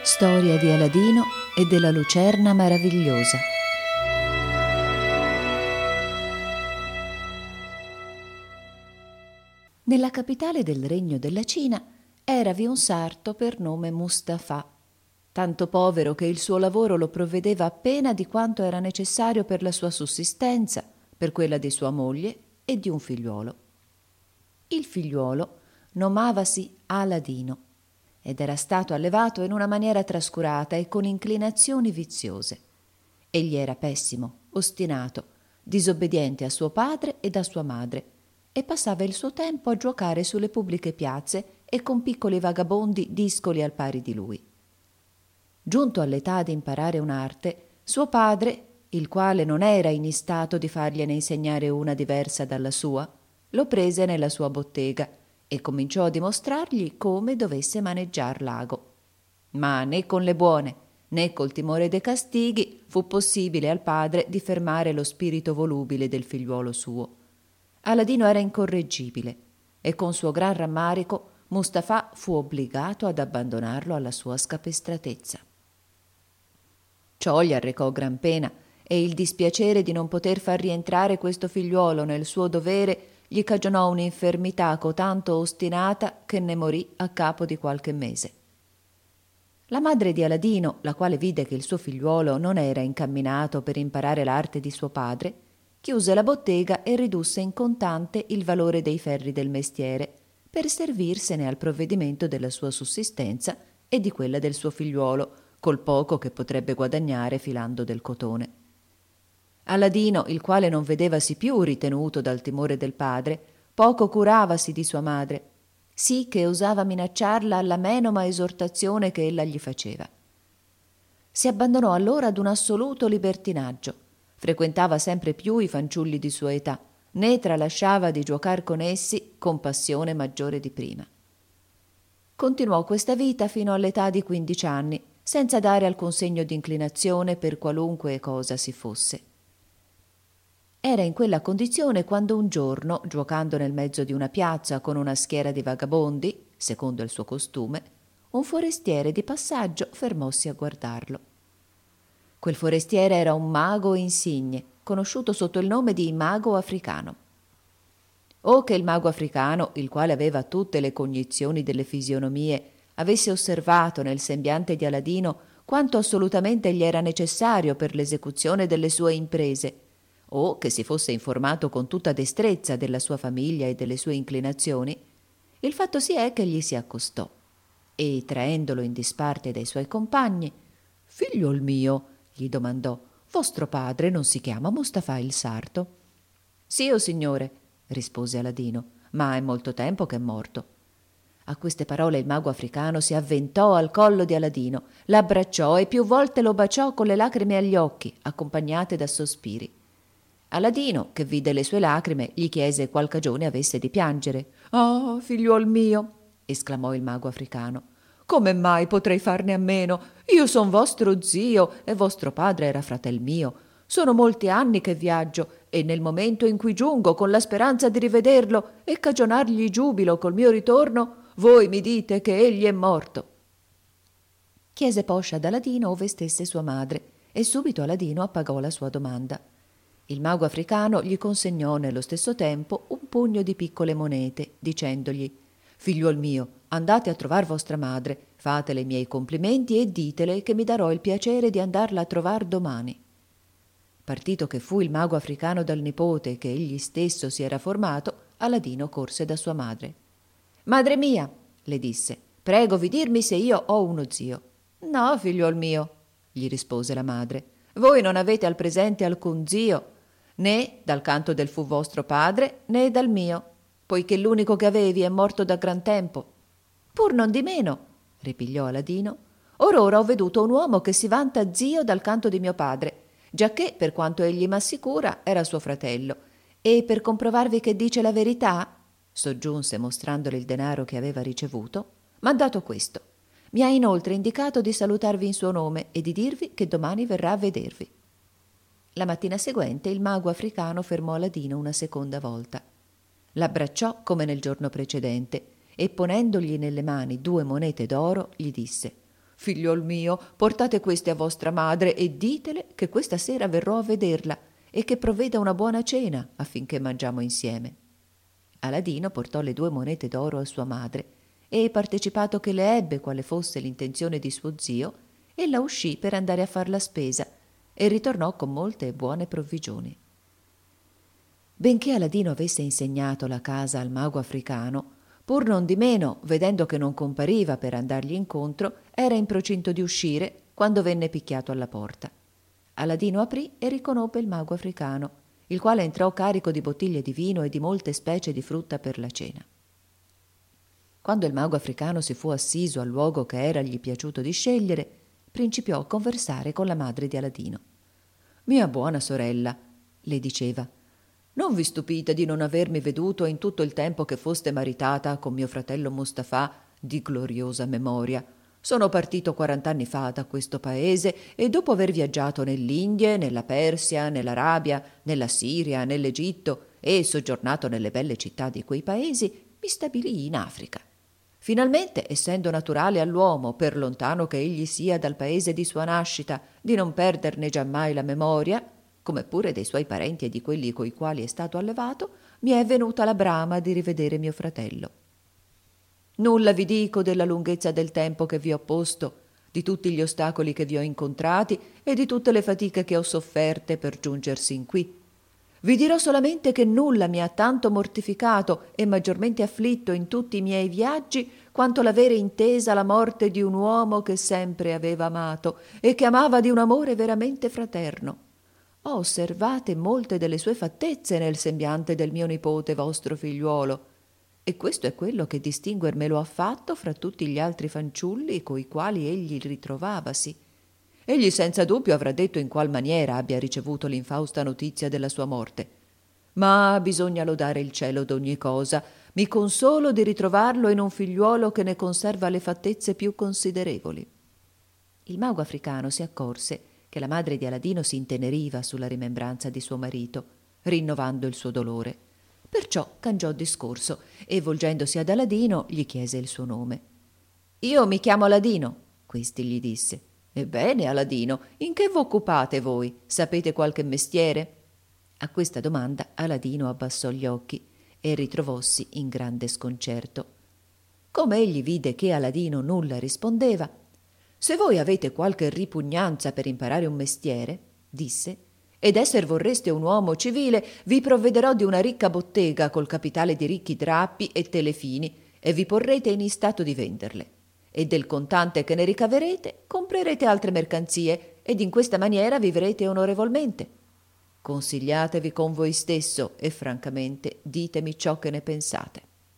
Storia di Aladino e della lucerna meravigliosa. Nella capitale del regno della Cina eravi un sarto per nome Mustafà, tanto povero che il suo lavoro lo provvedeva appena di quanto era necessario per la sua sussistenza, per quella di sua moglie e di un figliuolo. Il figliuolo nomavasi Aladino ed era stato allevato in una maniera trascurata e con inclinazioni viziose. Egli era pessimo, ostinato, disobbediente a suo padre ed a sua madre, e passava il suo tempo a giocare sulle pubbliche piazze e con piccoli vagabondi discoli al pari di lui. Giunto all'età di imparare un'arte, suo padre, il quale non era in istato di fargliene insegnare una diversa dalla sua, lo prese nella sua bottega e cominciò a dimostrargli come dovesse maneggiar l'ago. Ma né con le buone né col timore dei castighi fu possibile al padre di fermare lo spirito volubile del figliuolo suo. Aladino era incorreggibile e con suo gran rammarico Mustafà fu obbligato ad abbandonarlo alla sua scapestratezza. Ciò gli arrecò gran pena e il dispiacere di non poter far rientrare questo figliuolo nel suo dovere gli cagionò un'infermità cotanto ostinata che ne morì a capo di qualche mese. La madre di Aladino, la quale vide che il suo figliuolo non era incamminato per imparare l'arte di suo padre, chiuse la bottega e ridusse in contante il valore dei ferri del mestiere per servirsene al provvedimento della sua sussistenza e di quella del suo figliuolo, col poco che potrebbe guadagnare filando del cotone. Aladino, il quale non vedevasi più ritenuto dal timore del padre, poco curavasi di sua madre, sì che osava minacciarla alla menoma esortazione che ella gli faceva. Si abbandonò allora ad un assoluto libertinaggio, frequentava sempre più i fanciulli di sua età, né tralasciava di giuocar con essi con passione maggiore di prima. Continuò questa vita fino all'età di 15 anni, senza dare alcun segno di inclinazione per qualunque cosa si fosse. Era in quella condizione quando un giorno, giuocando nel mezzo di una piazza con una schiera di vagabondi, secondo il suo costume, un forestiere di passaggio fermossi a guardarlo. Quel forestiere era un mago insigne, conosciuto sotto il nome di mago africano. O che il mago africano, il quale aveva tutte le cognizioni delle fisionomie, avesse osservato nel sembiante di Aladino quanto assolutamente gli era necessario per l'esecuzione delle sue imprese, o che si fosse informato con tutta destrezza della sua famiglia e delle sue inclinazioni, il fatto si è che gli si accostò e, traendolo in disparte dai suoi compagni, «Figliuol mio», gli domandò, «vostro padre non si chiama Mustafà il sarto?» «Sì, o signore», rispose Aladino, «ma è molto tempo che è morto». A queste parole il mago africano si avventò al collo di Aladino, l'abbracciò e più volte lo baciò con le lacrime agli occhi, accompagnate da sospiri. Aladino, che vide le sue lacrime, gli chiese qual cagione avesse di piangere. «Ah, figliuol mio», esclamò il mago africano, «come mai potrei farne a meno? Io son vostro zio e vostro padre era fratel mio. Sono molti anni che viaggio e nel momento in cui giungo con la speranza di rivederlo e cagionargli giubilo col mio ritorno, voi mi dite che egli è morto». Chiese poscia ad Aladino ove stesse sua madre e subito Aladino appagò la sua domanda. Il mago africano gli consegnò nello stesso tempo un pugno di piccole monete, dicendogli: «Figliuol mio, andate a trovar vostra madre, fatele i miei complimenti e ditele che mi darò il piacere di andarla a trovar domani». Partito che fu il mago africano dal nipote che egli stesso si era formato, Aladino corse da sua madre. «Madre mia», le disse, «pregovi dirmi se io ho uno zio». «No, figliuol mio», gli rispose la madre, «voi non avete al presente alcun zio, né dal canto del fu vostro padre, né dal mio, poiché l'unico che avevi è morto da gran tempo». «Pur non di meno», ripigliò Aladino, «or ora ho veduto un uomo che si vanta zio dal canto di mio padre, giacché, per quanto egli m'assicura, era suo fratello, e per comprovarvi che dice la verità», soggiunse mostrandole il denaro che aveva ricevuto, «m'ha dato questo. Mi ha inoltre indicato di salutarvi in suo nome e di dirvi che domani verrà a vedervi». La mattina seguente il mago africano fermò Aladino una seconda volta. L'abbracciò come nel giorno precedente e ponendogli nelle mani 2 monete d'oro gli disse: Figliol mio, portate queste a vostra madre e ditele che questa sera verrò a vederla e che provveda una buona cena affinché mangiamo insieme. Aladino portò le 2 monete d'oro a sua madre e, partecipato che le ebbe quale fosse l'intenzione di suo zio, ella uscì per andare a far la spesa e ritornò con molte e buone provvigioni. Benché Aladino avesse insegnato la casa al mago africano, pur non di meno, vedendo che non compariva per andargli incontro, era in procinto di uscire quando venne picchiato alla porta. Aladino aprì e riconobbe il mago africano, il quale entrò carico di bottiglie di vino e di molte specie di frutta per la cena. Quando il mago africano si fu assiso al luogo che eragli piaciuto di scegliere, principiò a conversare con la madre di Aladino. «Mia buona sorella», le diceva, «non vi stupite di non avermi veduto in tutto il tempo che foste maritata con mio fratello Mustafà di gloriosa memoria. Sono partito 40 anni fa da questo paese e dopo aver viaggiato nell'Indie, nella Persia, nell'Arabia, nella Siria, nell'Egitto e soggiornato nelle belle città di quei paesi, mi stabilii in Africa. Finalmente, essendo naturale all'uomo, per lontano che egli sia dal paese di sua nascita, di non perderne giammai la memoria, come pure dei suoi parenti e di quelli coi quali è stato allevato, mi è venuta la brama di rivedere mio fratello. Nulla vi dico della lunghezza del tempo che vi ho posto, di tutti gli ostacoli che vi ho incontrati e di tutte le fatiche che ho sofferte per giunger sin qui. Vi dirò solamente che nulla mi ha tanto mortificato e maggiormente afflitto in tutti i miei viaggi quanto l'avere intesa la morte di un uomo che sempre aveva amato e che amava di un amore veramente fraterno. Ho osservate molte delle sue fattezze nel sembiante del mio nipote vostro figliuolo, e questo è quello che distinguermelo ha fatto fra tutti gli altri fanciulli coi quali egli ritrovavasi. Egli senza dubbio avrà detto in qual maniera abbia ricevuto l'infausta notizia della sua morte. Ma bisogna lodare il cielo d'ogni cosa. Mi consolo di ritrovarlo in un figliuolo che ne conserva le fattezze più considerevoli. Il mago africano si accorse che la madre di Aladino si inteneriva sulla rimembranza di suo marito, rinnovando il suo dolore. Perciò cangiò discorso e, volgendosi ad Aladino, gli chiese il suo nome. «Io mi chiamo Aladino», questi gli disse. «Ebbene, Aladino, in che v'occupate voi? Sapete qualche mestiere?» A questa domanda Aladino abbassò gli occhi e ritrovossi in grande sconcerto. Come egli vide che Aladino nulla rispondeva, «Se voi avete qualche ripugnanza per imparare un mestiere», disse, «ed esser vorreste un uomo civile, vi provvederò di una ricca bottega col capitale di ricchi drappi e telefini e vi porrete in istato di venderle. E del contante che ne ricaverete comprerete altre mercanzie ed in questa maniera vivrete onorevolmente. Consigliatevi con voi stesso e francamente ditemi ciò che ne pensate».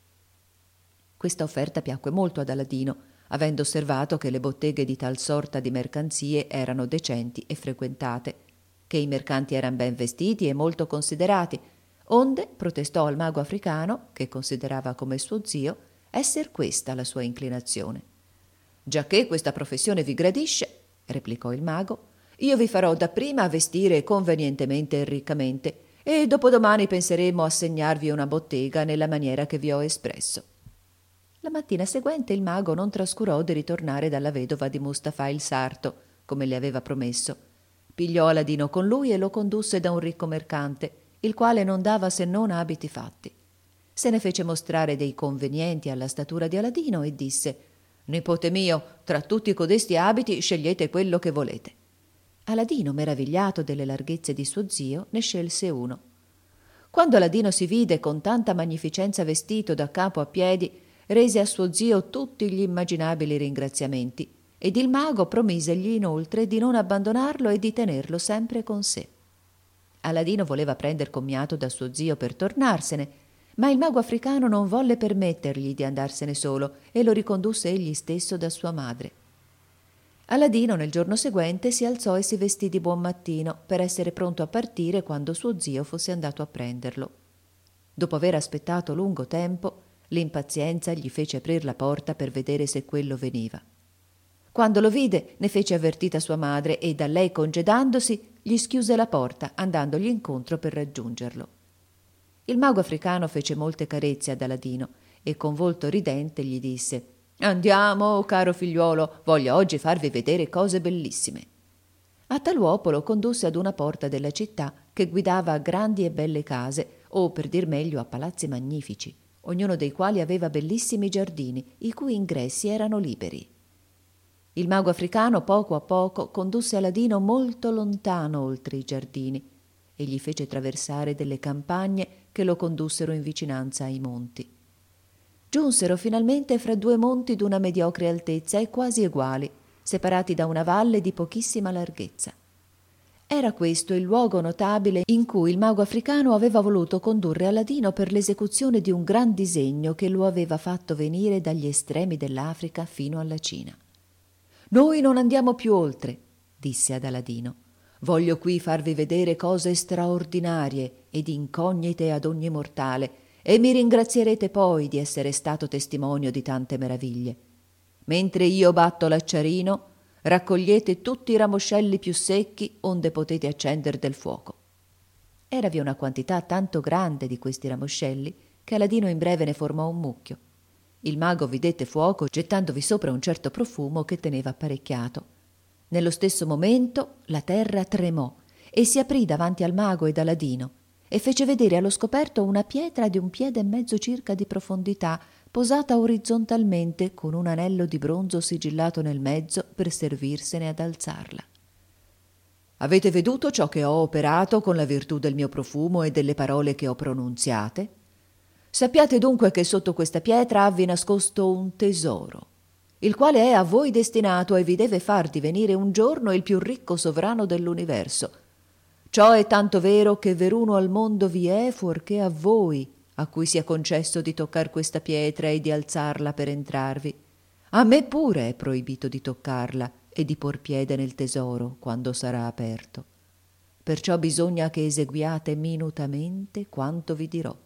Questa offerta piacque molto ad Aladino, avendo osservato che le botteghe di tal sorta di mercanzie erano decenti e frequentate, che i mercanti eran ben vestiti e molto considerati, onde protestò al mago africano, che considerava come suo zio, esser questa la sua inclinazione. «Giacché questa professione vi gradisce», replicò il mago, «io vi farò dapprima vestire convenientemente e riccamente, e dopodomani penseremo a segnarvi una bottega nella maniera che vi ho espresso». La mattina seguente il mago non trascurò di ritornare dalla vedova di Mustafà il sarto, come le aveva promesso. Pigliò Aladino con lui e lo condusse da un ricco mercante, il quale non dava se non abiti fatti. Se ne fece mostrare dei convenienti alla statura di Aladino e disse: «Nipote mio, tra tutti codesti abiti scegliete quello che volete». Aladino, meravigliato delle larghezze di suo zio, ne scelse uno. Quando Aladino si vide con tanta magnificenza vestito da capo a piedi, rese a suo zio tutti gli immaginabili ringraziamenti ed il mago promisegli inoltre di non abbandonarlo e di tenerlo sempre con sé. Aladino voleva prender commiato da suo zio per tornarsene, ma il mago africano non volle permettergli di andarsene solo e lo ricondusse egli stesso da sua madre. Aladino nel giorno seguente si alzò e si vestì di buon mattino per essere pronto a partire quando suo zio fosse andato a prenderlo. Dopo aver aspettato lungo tempo, l'impazienza gli fece aprir la porta per vedere se quello veniva. Quando lo vide, ne fece avvertita sua madre e, da lei congedandosi, gli schiuse la porta, andandogli incontro per raggiungerlo. Il mago africano fece molte carezze ad Aladino e con volto ridente gli disse: Andiamo, caro figliuolo, voglio oggi farvi vedere cose bellissime. A tal uopo lo condusse ad una porta della città che guidava a grandi e belle case, o per dir meglio a palazzi magnifici, ognuno dei quali aveva bellissimi giardini, i cui ingressi erano liberi. Il mago africano poco a poco condusse Aladino molto lontano oltre i giardini e gli fece traversare delle campagne che lo condussero in vicinanza ai monti. Giunsero finalmente fra due monti d'una mediocre altezza e quasi eguali, separati da una valle di pochissima larghezza. Era questo il luogo notabile in cui il mago africano aveva voluto condurre Aladino per l'esecuzione di un gran disegno che lo aveva fatto venire dagli estremi dell'Africa fino alla Cina. «Noi non andiamo più oltre», disse ad Aladino. «Voglio qui farvi vedere cose straordinarie ed incognite ad ogni mortale, e mi ringrazierete poi di essere stato testimonio di tante meraviglie. Mentre io batto l'acciarino, raccogliete tutti i ramoscelli più secchi onde potete accendere del fuoco». Eravi una quantità tanto grande di questi ramoscelli che Aladino in breve ne formò un mucchio. Il mago vi dette fuoco gettandovi sopra un certo profumo che teneva apparecchiato. Nello stesso momento la terra tremò e si aprì davanti al mago ed Aladino e fece vedere allo scoperto una pietra di 1,5 piedi circa di profondità, posata orizzontalmente con un anello di bronzo sigillato nel mezzo per servirsene ad alzarla. «Avete veduto ciò che ho operato con la virtù del mio profumo e delle parole che ho pronunziate? Sappiate dunque che sotto questa pietra avvi nascosto un tesoro, il quale è a voi destinato e vi deve far divenire un giorno il più ricco sovrano dell'universo. Ciò è tanto vero che veruno al mondo vi è fuorché a voi, a cui sia concesso di toccar questa pietra e di alzarla per entrarvi. A me pure è proibito di toccarla e di por piede nel tesoro quando sarà aperto. Perciò bisogna che eseguiate minutamente quanto vi dirò.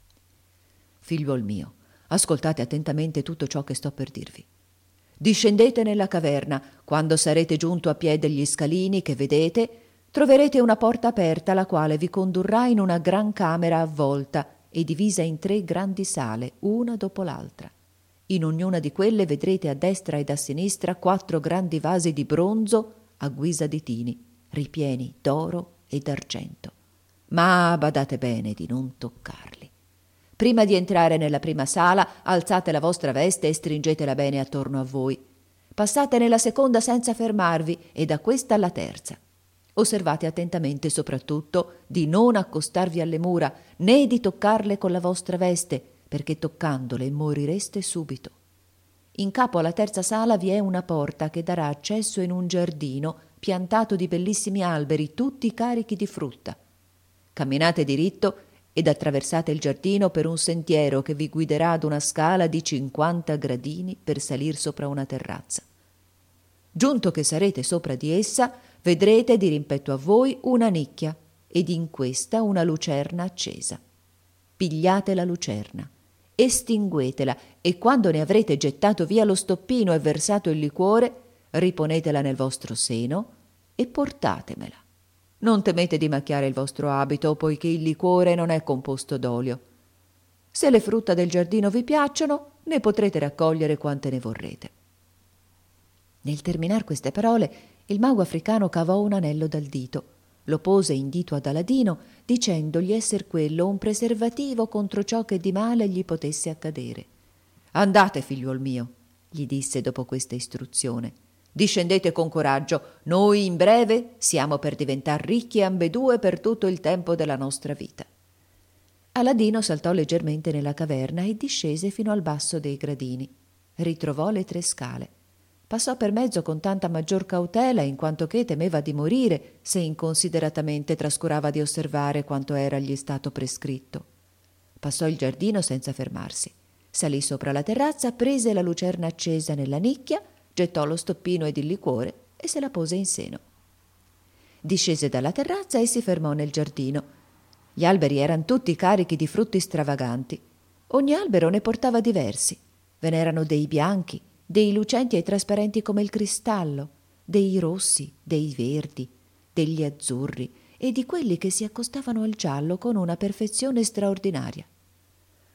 Figliuol mio, ascoltate attentamente tutto ciò che sto per dirvi. Discendete nella caverna. Quando sarete giunto a piè degli scalini che vedete, troverete una porta aperta, la quale vi condurrà in una gran camera avvolta e divisa in 3 grandi sale, una dopo l'altra. In ognuna di quelle vedrete a destra ed a sinistra 4 grandi vasi di bronzo a guisa di tini, ripieni d'oro e d'argento. Ma badate bene di non toccarli. Prima di entrare nella prima sala, alzate la vostra veste e stringetela bene attorno a voi. Passate nella seconda senza fermarvi e da questa alla terza. Osservate attentamente soprattutto di non accostarvi alle mura né di toccarle con la vostra veste, perché toccandole morireste subito. In capo alla terza sala vi è una porta che darà accesso in un giardino piantato di bellissimi alberi, tutti carichi di frutta. Camminate diritto ed attraversate il giardino per un sentiero che vi guiderà ad una scala di 50 gradini per salir sopra una terrazza. Giunto che sarete sopra di essa, vedrete di rimpetto a voi una nicchia ed in questa una lucerna accesa. Pigliate la lucerna, estinguetela e quando ne avrete gettato via lo stoppino e versato il liquore, riponetela nel vostro seno e portatemela. Non temete di macchiare il vostro abito, poiché il liquore non è composto d'olio. Se le frutta del giardino vi piacciono, ne potrete raccogliere quante ne vorrete». Nel terminar queste parole, il mago africano cavò un anello dal dito, lo pose in dito ad Aladino, dicendogli esser quello un preservativo contro ciò che di male gli potesse accadere. «Andate, figliuol mio», gli disse dopo questa istruzione. «Discendete con coraggio, noi in breve siamo per diventar ricchi ambedue per tutto il tempo della nostra vita». Aladino saltò leggermente nella caverna e discese fino al basso dei gradini. Ritrovò le 3 scale. Passò per mezzo con tanta maggior cautela in quanto che temeva di morire se inconsideratamente trascurava di osservare quanto era gli stato prescritto. Passò il giardino senza fermarsi. Salì sopra la terrazza, prese la lucerna accesa nella nicchia, gettò lo stoppino ed il liquore e se la pose in seno. Discese dalla terrazza e si fermò nel giardino. Gli alberi eran tutti carichi di frutti stravaganti. Ogni albero ne portava diversi. Ve n'erano dei bianchi, dei lucenti e trasparenti come il cristallo, dei rossi, dei verdi, degli azzurri e di quelli che si accostavano al giallo con una perfezione straordinaria.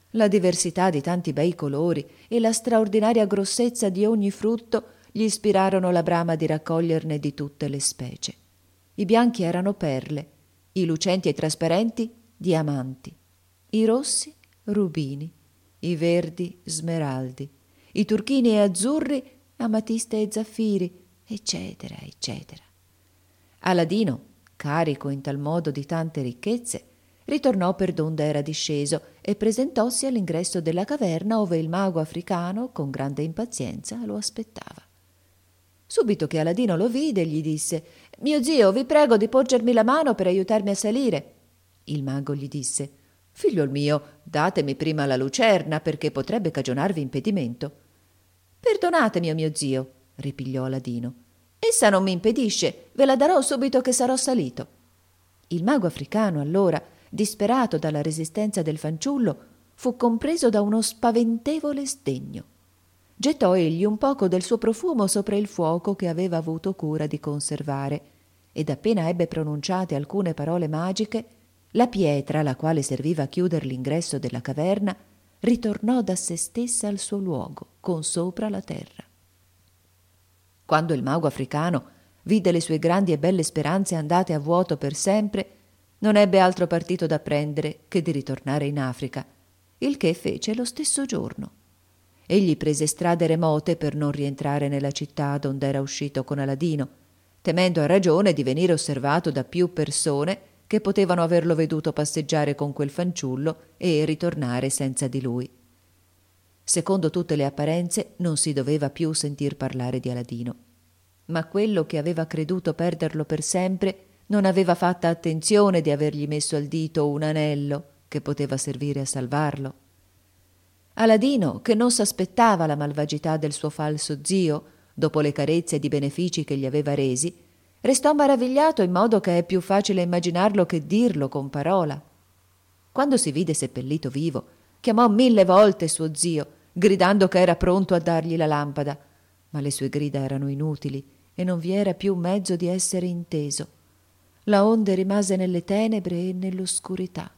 La diversità di tanti bei colori e la straordinaria grossezza di ogni frutto gli ispirarono la brama di raccoglierne di tutte le specie. I bianchi erano perle, i lucenti e trasparenti diamanti, i rossi rubini, i verdi smeraldi, i turchini e azzurri amatiste e zaffiri, eccetera, eccetera. Aladino, carico in tal modo di tante ricchezze, ritornò per donde era disceso e presentossi all'ingresso della caverna ove il mago africano, con grande impazienza, lo aspettava. Subito che Aladino lo vide, gli disse: «Mio zio, vi prego di porgermi la mano per aiutarmi a salire». Il mago gli disse: «Figliuol mio, datemi prima la lucerna, perché potrebbe cagionarvi impedimento». «Perdonatemi, mio zio», ripigliò Aladino. «Essa non mi impedisce, ve la darò subito che sarò salito». Il mago africano, allora, disperato dalla resistenza del fanciullo, fu compreso da uno spaventevole sdegno. Gettò egli un poco del suo profumo sopra il fuoco che aveva avuto cura di conservare, ed appena ebbe pronunciate alcune parole magiche, la pietra, la quale serviva a chiuder l'ingresso della caverna, ritornò da se stessa al suo luogo, con sopra la terra. Quando il mago africano vide le sue grandi e belle speranze andate a vuoto per sempre, non ebbe altro partito da prendere che di ritornare in Africa, il che fece lo stesso giorno. Egli prese strade remote per non rientrare nella città donde era uscito con Aladino, temendo a ragione di venire osservato da più persone che potevano averlo veduto passeggiare con quel fanciullo e ritornare senza di lui. Secondo tutte le apparenze non si doveva più sentir parlare di Aladino, ma quello che aveva creduto perderlo per sempre non aveva fatta attenzione di avergli messo al dito un anello che poteva servire a salvarlo. Aladino, che non s'aspettava la malvagità del suo falso zio, dopo le carezze ed i benefici che gli aveva resi, restò maravigliato in modo che è più facile immaginarlo che dirlo con parola. Quando si vide seppellito vivo, chiamò 1000 volte suo zio, gridando che era pronto a dargli la lampada, ma le sue grida erano inutili e non vi era più mezzo di essere inteso. Laonde rimase nelle tenebre e nell'oscurità.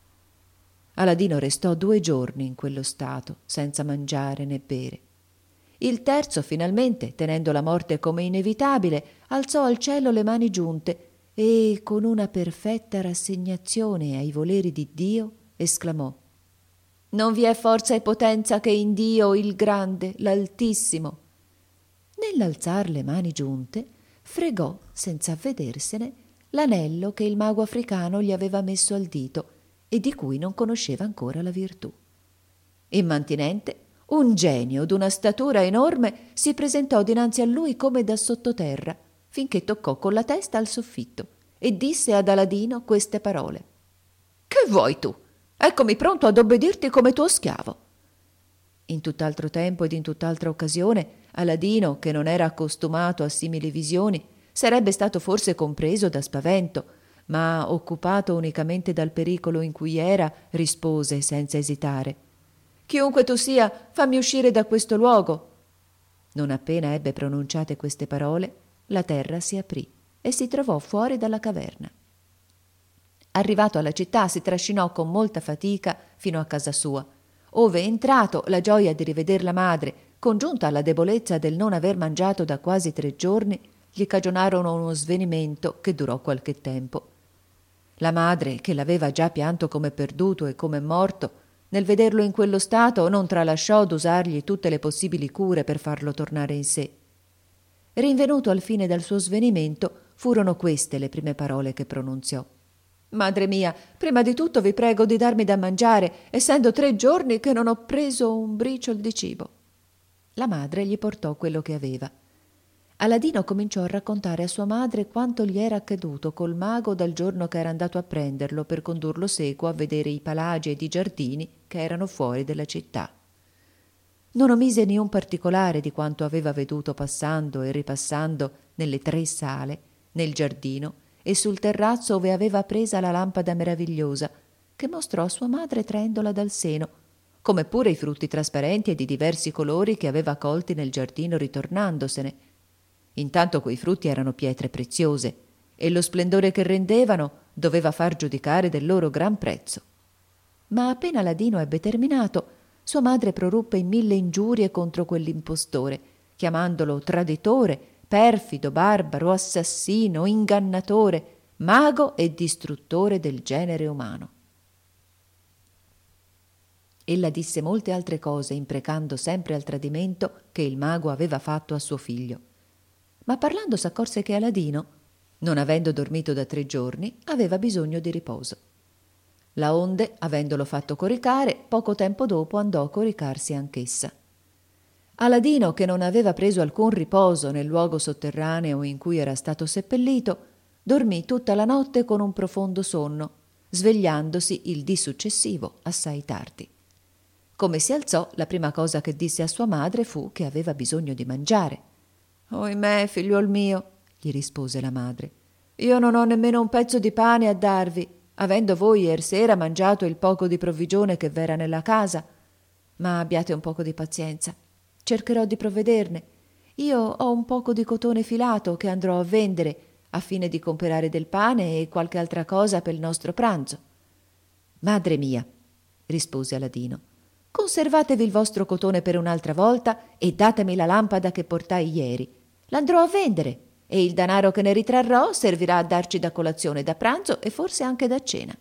Aladino restò 2 giorni in quello stato, senza mangiare né bere. Il terzo, finalmente, tenendo la morte come inevitabile, alzò al cielo le mani giunte e, con una perfetta rassegnazione ai voleri di Dio, esclamò: «Non vi è forza e potenza che in Dio il grande, l'altissimo». Nell'alzar le mani giunte, fregò, senza avvedersene, l'anello che il mago africano gli aveva messo al dito e di cui non conosceva ancora la virtù. Immantinente, un genio d'una statura enorme si presentò dinanzi a lui come da sottoterra, finché toccò con la testa al soffitto e disse ad Aladino queste parole: «Che vuoi tu? Eccomi pronto ad obbedirti come tuo schiavo». In tutt'altro tempo ed in tutt'altra occasione, Aladino, che non era accostumato a simili visioni, sarebbe stato forse compreso da spavento, ma occupato unicamente dal pericolo in cui era, rispose senza esitare: «Chiunque tu sia, fammi uscire da questo luogo». Non appena ebbe pronunciate queste parole, la terra si aprì e si trovò fuori dalla caverna. Arrivato alla città, si trascinò con molta fatica fino a casa sua, ove, entrato, la gioia di riveder la madre, congiunta alla debolezza del non aver mangiato da quasi 3 giorni, gli cagionarono uno svenimento che durò qualche tempo. La madre, che l'aveva già pianto come perduto e come morto, nel vederlo in quello stato non tralasciò d'usargli tutte le possibili cure per farlo tornare in sé. Rinvenuto al fine dal suo svenimento, furono queste le prime parole che pronunziò: «Madre mia, prima di tutto vi prego di darmi da mangiare, essendo 3 giorni che non ho preso un briciol di cibo». La madre gli portò quello che aveva. Aladino cominciò a raccontare a sua madre quanto gli era accaduto col mago dal giorno che era andato a prenderlo per condurlo seco a vedere i palagi ed i giardini che erano fuori della città. Non omise ni un particolare di quanto aveva veduto passando e ripassando nelle 3 sale, nel giardino e sul terrazzo ove aveva presa la lampada meravigliosa, che mostrò a sua madre traendola dal seno, come pure i frutti trasparenti e di diversi colori che aveva colti nel giardino ritornandosene. Intanto quei frutti erano pietre preziose e lo splendore che rendevano doveva far giudicare del loro gran prezzo. Ma appena Aladino ebbe terminato, sua madre proruppe in 1000 ingiurie contro quell'impostore, chiamandolo traditore, perfido, barbaro, assassino, ingannatore, mago e distruttore del genere umano. Ella disse molte altre cose, imprecando sempre al tradimento che il mago aveva fatto a suo figlio. Ma parlando s'accorse che Aladino, non avendo dormito da 3 giorni, aveva bisogno di riposo. Laonde, avendolo fatto coricare, poco tempo dopo andò a coricarsi anch'essa. Aladino, che non aveva preso alcun riposo nel luogo sotterraneo in cui era stato seppellito, dormì tutta la notte con un profondo sonno, svegliandosi il dì successivo assai tardi. Come si alzò, la prima cosa che disse a sua madre fu che aveva bisogno di mangiare. «Oimè, figliuol mio», gli rispose la madre, «io non ho nemmeno un pezzo di pane a darvi, avendo voi ersera mangiato il poco di provvigione che v'era nella casa. Ma abbiate un poco di pazienza, cercherò di provvederne. Io ho un poco di cotone filato che andrò a vendere, a fine di comperare del pane e qualche altra cosa per il nostro pranzo». «Madre mia», rispose Aladino, «conservatevi il vostro cotone per un'altra volta e datemi la lampada che portai ieri. L'andrò a vendere e il danaro che ne ritrarrò servirà a darci da colazione, da pranzo e forse anche da cena».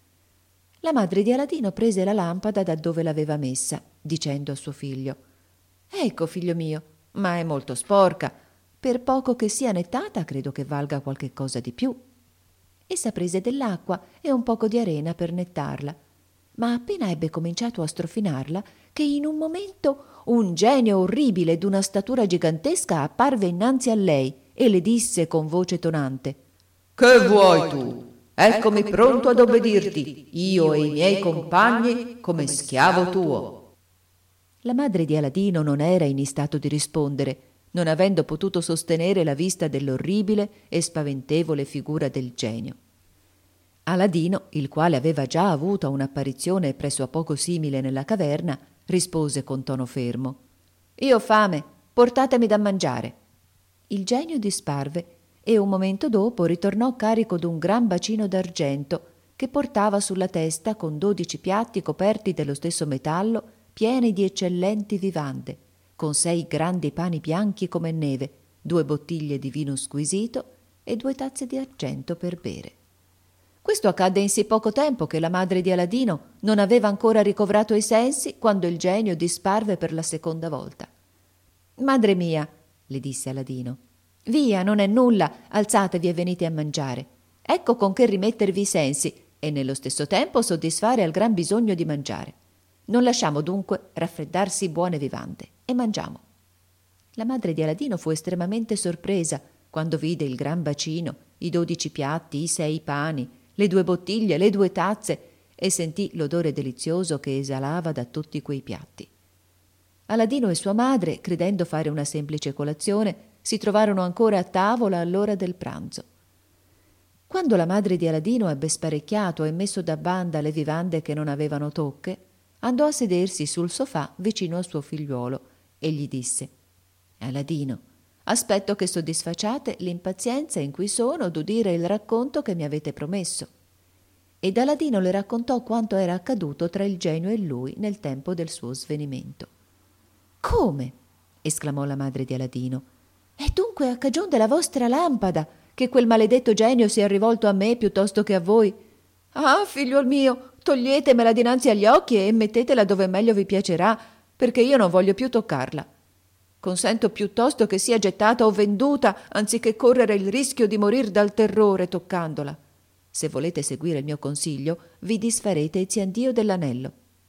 La madre di Aladino prese la lampada da dove l'aveva messa, dicendo a suo figlio: «Ecco, figlio mio, ma è molto sporca. Per poco che sia nettata, credo che valga qualche cosa di più». Essa prese dell'acqua e un poco di arena per nettarla, ma appena ebbe cominciato a strofinarla, che in un momento un genio orribile d'una statura gigantesca apparve innanzi a lei e le disse con voce tonante: «Che vuoi tu? Eccomi pronto ad obbedirti, io e i miei compagni, come schiavo tuo». La madre di Aladino non era in stato di rispondere, non avendo potuto sostenere la vista dell'orribile e spaventevole figura del genio. Aladino, il quale aveva già avuto un'apparizione presso a poco simile nella caverna, rispose con tono fermo: «Io ho fame, portatemi da mangiare». Il genio disparve e un momento dopo ritornò carico d'un gran bacino d'argento che portava sulla testa con 12 piatti coperti dello stesso metallo, pieni di eccellenti vivande, con 6 grandi pani bianchi come neve, 2 bottiglie di vino squisito e 2 tazze di argento per bere. Questo accadde in sì poco tempo che la madre di Aladino non aveva ancora ricovrato i sensi quando il genio disparve per la seconda volta. «Madre mia», le disse Aladino, «via, non è nulla, alzatevi e venite a mangiare. Ecco con che rimettervi i sensi e nello stesso tempo soddisfare al gran bisogno di mangiare. Non lasciamo dunque raffreddarsi buone vivande e mangiamo». La madre di Aladino fu estremamente sorpresa quando vide il gran bacino, i 12 piatti, i 6 pani, le 2 bottiglie, le 2 tazze e sentì l'odore delizioso che esalava da tutti quei piatti. Aladino e sua madre, credendo fare una semplice colazione, si trovarono ancora a tavola all'ora del pranzo. Quando la madre di Aladino ebbe sparecchiato e messo da banda le vivande che non avevano tocche, andò a sedersi sul sofà vicino al suo figliuolo e gli disse: «Aladino, aspetto che soddisfacciate l'impazienza in cui sono d'udire il racconto che mi avete promesso». Ed Aladino le raccontò quanto era accaduto tra il genio e lui nel tempo del suo svenimento. «Come?» esclamò la madre di Aladino. «È dunque a cagion della vostra lampada che quel maledetto genio si è rivolto a me piuttosto che a voi? Ah, figliuol mio, toglietemela dinanzi agli occhi e mettetela dove meglio vi piacerà, perché io non voglio più toccarla. Consento piuttosto che sia gettata o venduta anziché correre il rischio di morir dal terrore toccandola. Se volete seguire il mio consiglio, vi disfarete e ziandio dell'anello».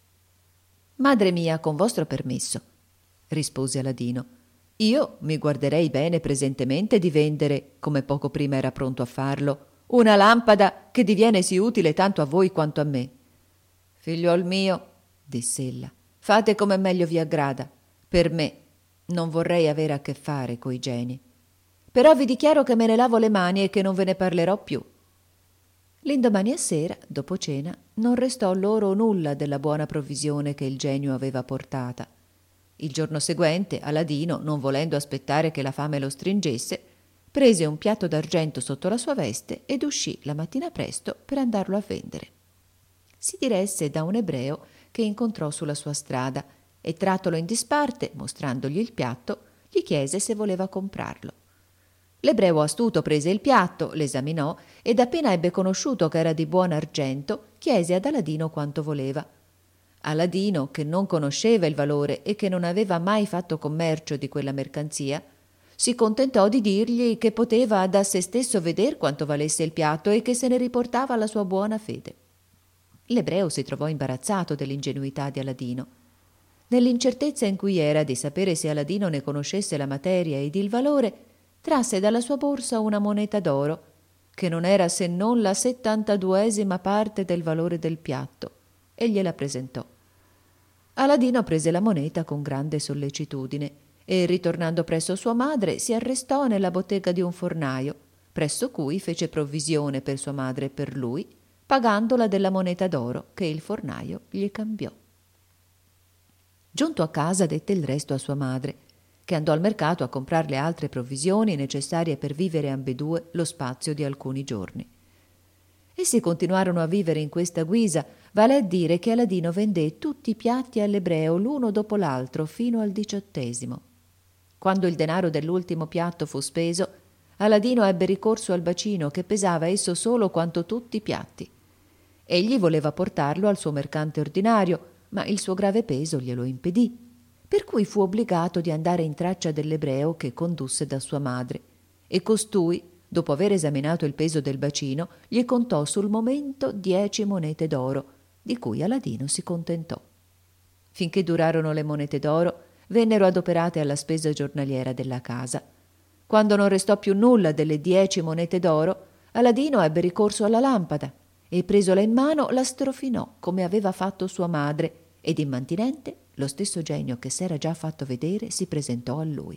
«Madre mia, con vostro permesso», rispose Aladino, «io mi guarderei bene presentemente di vendere, come poco prima era pronto a farlo, una lampada che diviene sì utile tanto a voi quanto a me». «Figliuol mio», diss'ella, «fate come meglio vi aggrada. Per me non vorrei avere a che fare coi geni. Però vi dichiaro che me ne lavo le mani e che non ve ne parlerò più». L'indomani a sera, dopo cena, non restò loro nulla della buona provvisione che il genio aveva portata. Il giorno seguente, Aladino, non volendo aspettare che la fame lo stringesse, prese un piatto d'argento sotto la sua veste ed uscì la mattina presto per andarlo a vendere. si diresse da un ebreo che incontrò sulla sua strada e, trattolo in disparte, mostrandogli il piatto, gli chiese se voleva comprarlo. L'ebreo astuto prese il piatto, l'esaminò ed appena ebbe conosciuto che era di buon argento, chiese ad Aladino quanto voleva. Aladino, che non conosceva il valore e che non aveva mai fatto commercio di quella mercanzia, si contentò di dirgli che poteva da se stesso veder quanto valesse il piatto e che se ne riportava alla sua buona fede. L'ebreo si trovò imbarazzato dell'ingenuità di Aladino. Nell'incertezza in cui era di sapere se Aladino ne conoscesse la materia ed il valore, trasse dalla sua borsa una moneta d'oro, che non era se non la 72esima parte del valore del piatto, e gliela presentò. Aladino prese la moneta con grande sollecitudine e, ritornando presso sua madre, si arrestò nella bottega di un fornaio, presso cui fece provvisione per sua madre e per lui, pagandola della moneta d'oro che il fornaio gli cambiò. Giunto a casa dette il resto a sua madre, che andò al mercato a comprar le altre provvisioni necessarie per vivere ambedue lo spazio di alcuni giorni. Essi continuarono a vivere in questa guisa, vale a dire che Aladino vendé tutti i piatti all'ebreo l'uno dopo l'altro fino al 18°. Quando il denaro dell'ultimo piatto fu speso, Aladino ebbe ricorso al bacino che pesava esso solo quanto tutti i piatti. Egli voleva portarlo al suo mercante ordinario, ma il suo grave peso glielo impedì, per cui fu obbligato di andare in traccia dell'ebreo che condusse da sua madre, e costui, dopo aver esaminato il peso del bacino, gli contò sul momento 10 monete d'oro, di cui Aladino si contentò. Finché durarono le monete d'oro, vennero adoperate alla spesa giornaliera della casa. Quando non restò più nulla delle 10 monete d'oro, Aladino ebbe ricorso alla lampada e, presola in mano, la strofinò come aveva fatto sua madre, ed immantinente lo stesso genio che s'era già fatto vedere si presentò a lui.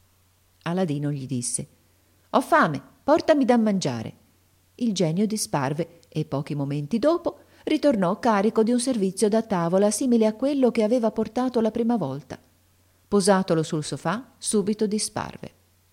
Aladino gli disse: «Ho fame, portami da mangiare». Il genio disparve e pochi momenti dopo ritornò carico di un servizio da tavola simile a quello che aveva portato la prima volta. Posatolo sul sofà, subito disparve.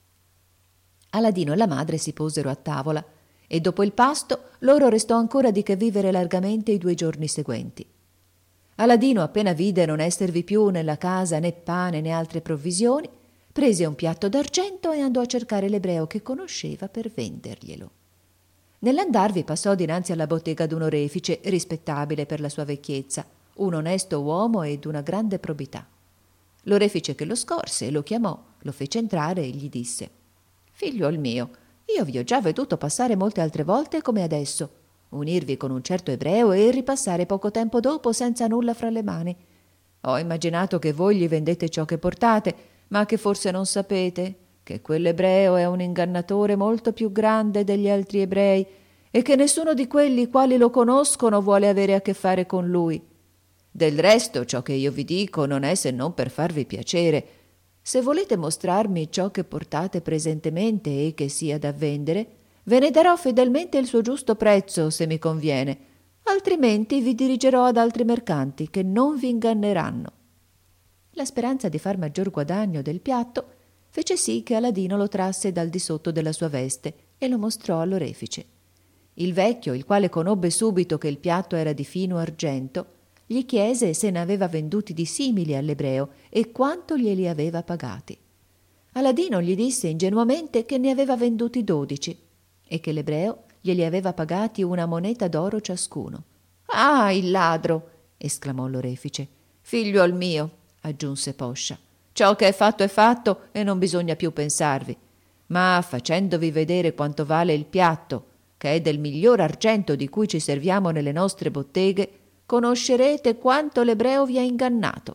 Aladino e la madre si posero a tavola e dopo il pasto loro restò ancora di che vivere largamente i 2 giorni seguenti. Aladino, appena vide non esservi più nella casa né pane né altre provvisioni, prese un piatto d'argento e andò a cercare l'ebreo che conosceva per venderglielo. Nell'andarvi passò dinanzi alla bottega d'un orefice rispettabile per la sua vecchiezza, un onesto uomo ed una grande probità. L'orefice che lo scorse lo chiamò, lo fece entrare e gli disse: «Figliuol mio, io vi ho già veduto passare molte altre volte come adesso, unirvi con un certo ebreo e ripassare poco tempo dopo senza nulla fra le mani. Ho immaginato che voi gli vendete ciò che portate, ma che forse non sapete che quell'ebreo è un ingannatore molto più grande degli altri ebrei e che nessuno di quelli quali lo conoscono vuole avere a che fare con lui. Del resto ciò che io vi dico non è se non per farvi piacere. Se volete mostrarmi ciò che portate presentemente e che sia da vendere, ve ne darò fedelmente il suo giusto prezzo se mi conviene, altrimenti vi dirigerò ad altri mercanti che non vi inganneranno». La speranza di far maggior guadagno del piatto fece sì che Aladino lo trasse dal di sotto della sua veste e lo mostrò all'orefice. Il vecchio, il quale conobbe subito che il piatto era di fino argento, gli chiese se ne aveva venduti di simili all'ebreo e quanto glieli aveva pagati. Aladino gli disse ingenuamente che ne aveva venduti 12 e che l'ebreo glieli aveva pagati una moneta d'oro ciascuno. «Ah, il ladro!» esclamò l'orefice. «Figliuol mio», aggiunse Poscia, «ciò che è fatto e non bisogna più pensarvi, ma facendovi vedere quanto vale il piatto, che è del miglior argento di cui ci serviamo nelle nostre botteghe, conoscerete quanto l'ebreo vi ha ingannato».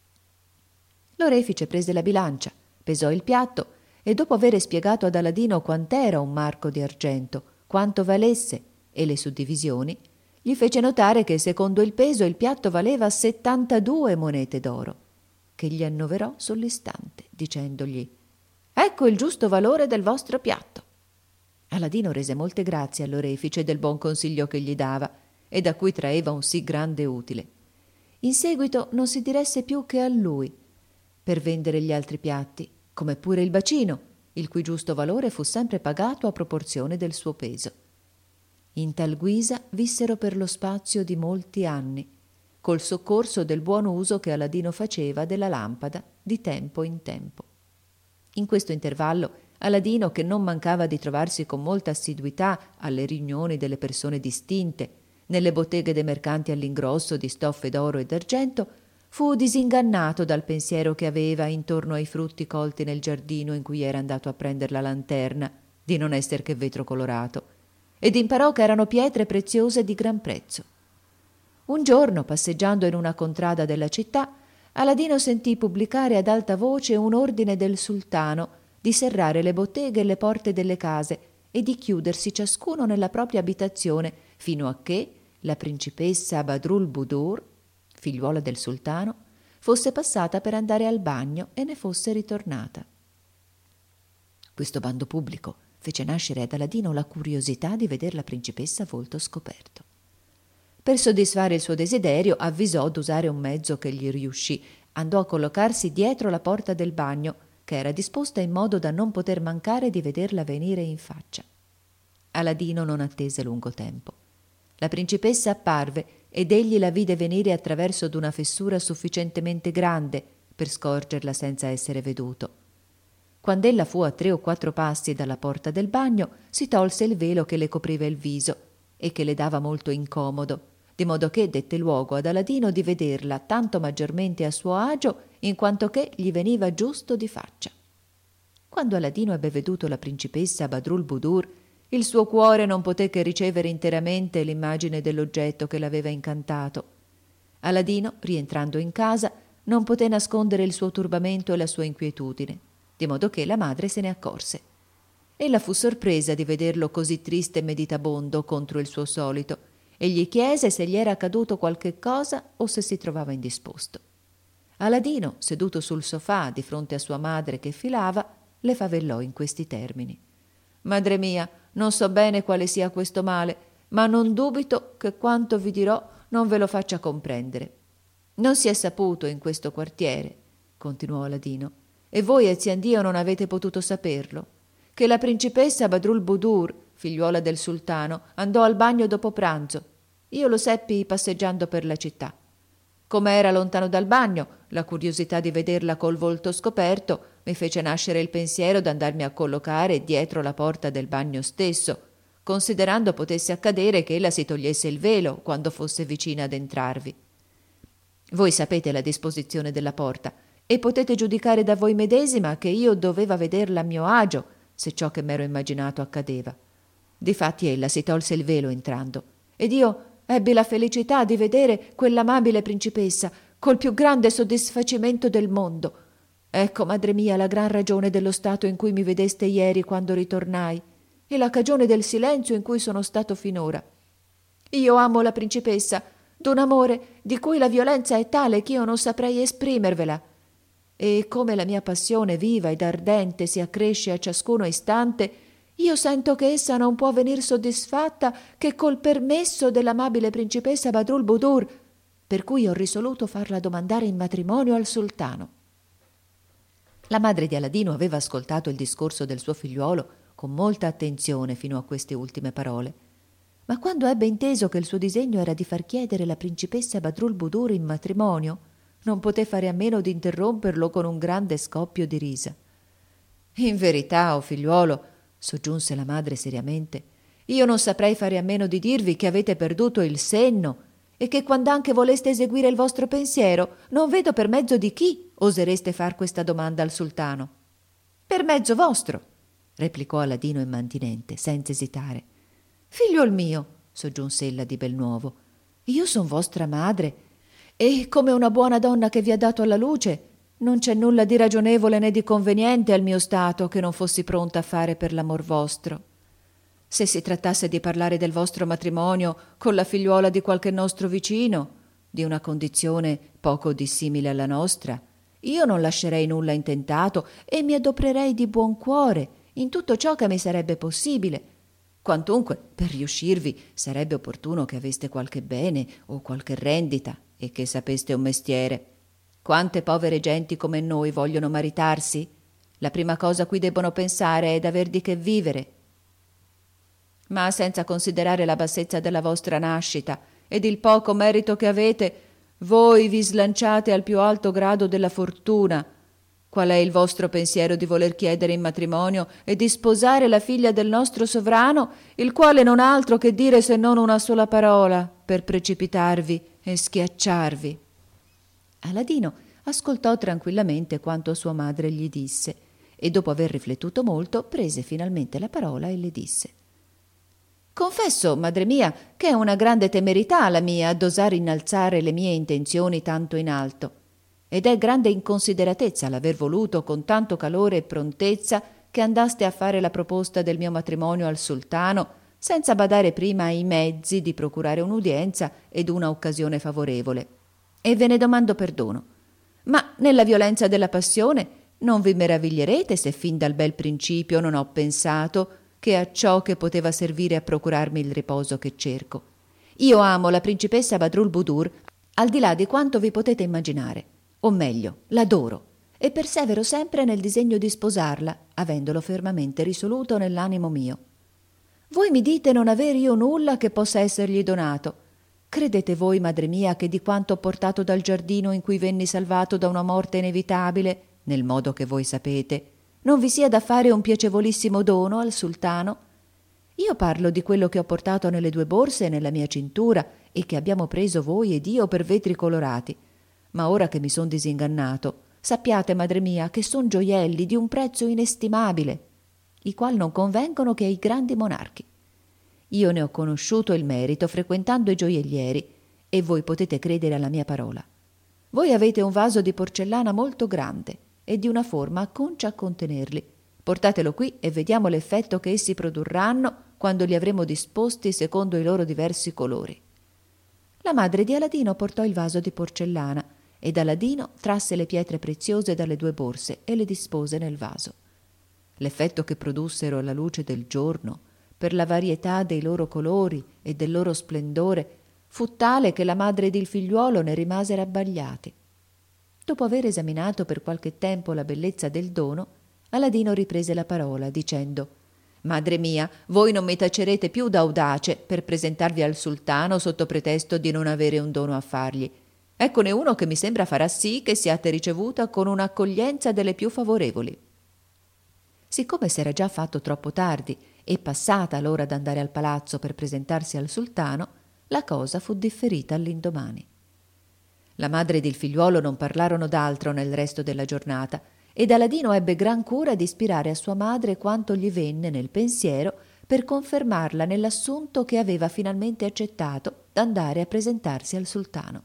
L'orefice prese la bilancia, pesò il piatto e dopo avere spiegato ad Aladino quant'era un marco di argento, quanto valesse e le suddivisioni, gli fece notare che secondo il peso il piatto valeva 72 monete d'oro, che gli annoverò sull'istante, dicendogli: «Ecco il giusto valore del vostro piatto». Aladino rese molte grazie all'orefice del buon consiglio che gli dava e da cui traeva un sì grande utile. In seguito non si diresse più che a lui per vendere gli altri piatti, come pure il bacino, il cui giusto valore fu sempre pagato a proporzione del suo peso. In tal guisa vissero per lo spazio di molti anni, col soccorso del buon uso che Aladino faceva della lampada di tempo in tempo. In questo intervallo Aladino, che non mancava di trovarsi con molta assiduità alle riunioni delle persone distinte, nelle botteghe dei mercanti all'ingrosso di stoffe d'oro e d'argento, fu disingannato dal pensiero che aveva intorno ai frutti colti nel giardino in cui era andato a prender la lanterna, di non esser che vetro colorato, ed imparò che erano pietre preziose di gran prezzo. Un giorno, passeggiando in una contrada della città, Aladino sentì pubblicare ad alta voce un ordine del sultano di serrare le botteghe e le porte delle case e di chiudersi ciascuno nella propria abitazione fino a che la principessa Badrul Budur, figliuola del sultano, fosse passata per andare al bagno e ne fosse ritornata. Questo bando pubblico fece nascere ad Aladino la curiosità di veder la principessa a volto scoperto. Per soddisfare il suo desiderio avvisò d'usare un mezzo che gli riuscì. Andò a collocarsi dietro la porta del bagno, che era disposta in modo da non poter mancare di vederla venire in faccia. Aladino non attese lungo tempo. La principessa apparve ed egli la vide venire attraverso d'una fessura sufficientemente grande per scorgerla senza essere veduto. Quand'ella fu a 3 o 4 passi dalla porta del bagno, si tolse il velo che le copriva il viso e che le dava molto incomodo, di modo che dette luogo ad Aladino di vederla tanto maggiormente a suo agio in quanto che gli veniva giusto di faccia. Quando Aladino ebbe veduto la principessa Badrul Budur, il suo cuore non poté che ricevere interamente l'immagine dell'oggetto che l'aveva incantato. Aladino, rientrando in casa, non poté nascondere il suo turbamento e la sua inquietudine, di modo che la madre se ne accorse. Ella fu sorpresa di vederlo così triste e meditabondo contro il suo solito, e gli chiese se gli era accaduto qualche cosa o se si trovava indisposto. Aladino, seduto sul sofà di fronte a sua madre che filava, le favellò in questi termini: «Madre mia, non so bene quale sia questo male, ma non dubito che quanto vi dirò non ve lo faccia comprendere. Non si è saputo in questo quartiere», continuò Aladino, «e voi, eziandio, non avete potuto saperlo, che la principessa Badrul Budur, figliuola del sultano, andò al bagno dopo pranzo. Io lo seppi passeggiando per la città. Come era lontano dal bagno, la curiosità di vederla col volto scoperto mi fece nascere il pensiero d'andarmi a collocare dietro la porta del bagno stesso, considerando potesse accadere che ella si togliesse il velo quando fosse vicina ad entrarvi. Voi sapete la disposizione della porta e potete giudicare da voi medesima che io doveva vederla a mio agio se ciò che m'ero immaginato accadeva. Difatti ella si tolse il velo entrando ed io ebbi la felicità di vedere quell'amabile principessa col più grande soddisfacimento del mondo. Ecco, madre mia, la gran ragione dello stato in cui mi vedeste ieri quando ritornai e la cagione del silenzio in cui sono stato finora. Io amo la principessa d'un amore di cui la violenza è tale che io non saprei esprimervela, e come la mia passione viva ed ardente si accresce a ciascuno istante, io sento che essa non può venir soddisfatta che col permesso dell'amabile principessa Badrul Budur, per cui ho risoluto farla domandare in matrimonio al sultano». La madre di Aladino aveva ascoltato il discorso del suo figliuolo con molta attenzione fino a queste ultime parole, ma quando ebbe inteso che il suo disegno era di far chiedere la principessa Badrul Budur in matrimonio, non poté fare a meno di interromperlo con un grande scoppio di risa. «In verità, o figliuolo», soggiunse la madre seriamente, «io non saprei fare a meno di dirvi che avete perduto il senno e che quand'anche voleste eseguire il vostro pensiero non vedo per mezzo di chi osereste far questa domanda al sultano». «Per mezzo vostro», replicò Aladino immantinente, senza esitare. «Figliuol mio», soggiunse ella di bel nuovo, «io son vostra madre e, come una buona donna che vi ha dato alla luce, non c'è nulla di ragionevole né di conveniente al mio stato che non fossi pronta a fare per l'amor vostro. Se si trattasse di parlare del vostro matrimonio con la figliuola di qualche nostro vicino, di una condizione poco dissimile alla nostra, io non lascerei nulla intentato e mi adoprerei di buon cuore in tutto ciò che mi sarebbe possibile. Quantunque, per riuscirvi, sarebbe opportuno che aveste qualche bene o qualche rendita e che sapeste un mestiere. Quante povere genti come noi vogliono maritarsi? La prima cosa a cui debbono pensare è d'aver di che vivere». Ma senza considerare la bassezza della vostra nascita ed il poco merito che avete, voi vi slanciate al più alto grado della fortuna. Qual è il vostro pensiero di voler chiedere in matrimonio e di sposare la figlia del nostro sovrano, il quale non ha altro che dire se non una sola parola per precipitarvi e schiacciarvi?» Aladino ascoltò tranquillamente quanto sua madre gli disse e dopo aver riflettuto molto prese finalmente la parola e le disse: «Confesso, madre mia, che è una grande temerità la mia d'osare innalzare le mie intenzioni tanto in alto, ed è grande inconsideratezza l'aver voluto con tanto calore e prontezza che andaste a fare la proposta del mio matrimonio al sultano senza badare prima ai mezzi di procurare un'udienza ed una occasione favorevole. E ve ne domando perdono. Ma nella violenza della passione non vi meraviglierete se fin dal bel principio non ho pensato che a ciò che poteva servire a procurarmi il riposo che cerco. Io amo la principessa Badrulbudur al di là di quanto vi potete immaginare, o meglio, l'adoro, e persevero sempre nel disegno di sposarla, avendolo fermamente risoluto nell'animo mio. Voi mi dite non aver io nulla che possa essergli donato. Credete voi, madre mia, che di quanto ho portato dal giardino in cui venni salvato da una morte inevitabile, nel modo che voi sapete, non vi sia da fare un piacevolissimo dono al sultano? Io parlo di quello che ho portato nelle 2 borse nella mia cintura e che abbiamo preso voi ed io per vetri colorati. Ma ora che mi son disingannato, sappiate, madre mia, che son gioielli di un prezzo inestimabile, i quali non convengono che ai grandi monarchi. Io ne ho conosciuto il merito frequentando i gioiellieri e voi potete credere alla mia parola. Voi avete un vaso di porcellana molto grande e di una forma acconcia a contenerli. Portatelo qui e vediamo l'effetto che essi produrranno quando li avremo disposti secondo i loro diversi colori. La madre di Aladino portò il vaso di porcellana ed Aladino trasse le pietre preziose dalle 2 borse e le dispose nel vaso. L'effetto che produssero alla luce del giorno, per la varietà dei loro colori e del loro splendore, fu tale che la madre ed il figliuolo ne rimasero abbagliati. Dopo aver esaminato per qualche tempo la bellezza del dono, Aladino riprese la parola dicendo: «Madre mia, voi non mi tacerete più d'audace per presentarvi al sultano sotto pretesto di non avere un dono a fargli. Eccone uno che mi sembra farà sì che siate ricevuta con un'accoglienza delle più favorevoli». Siccome s'era già fatto troppo tardi e passata l'ora d'andare al palazzo per presentarsi al sultano, la cosa fu differita all'indomani. La madre ed il figliuolo non parlarono d'altro nel resto della giornata ed Aladino ebbe gran cura di ispirare a sua madre quanto gli venne nel pensiero per confermarla nell'assunto che aveva finalmente accettato d'andare a presentarsi al sultano.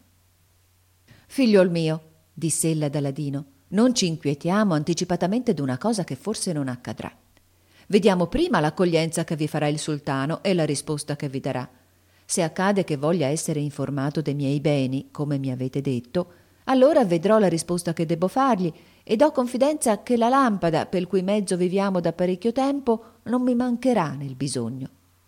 «Figliol mio», disse ella ad Aladino, «non ci inquietiamo anticipatamente d'una cosa che forse non accadrà. Vediamo prima l'accoglienza che vi farà il sultano e la risposta che vi darà. Se accade che voglia essere informato dei miei beni, come mi avete detto, allora vedrò la risposta che debbo fargli ed ho confidenza che la lampada, per cui mezzo viviamo da parecchio tempo, non mi mancherà nel bisogno».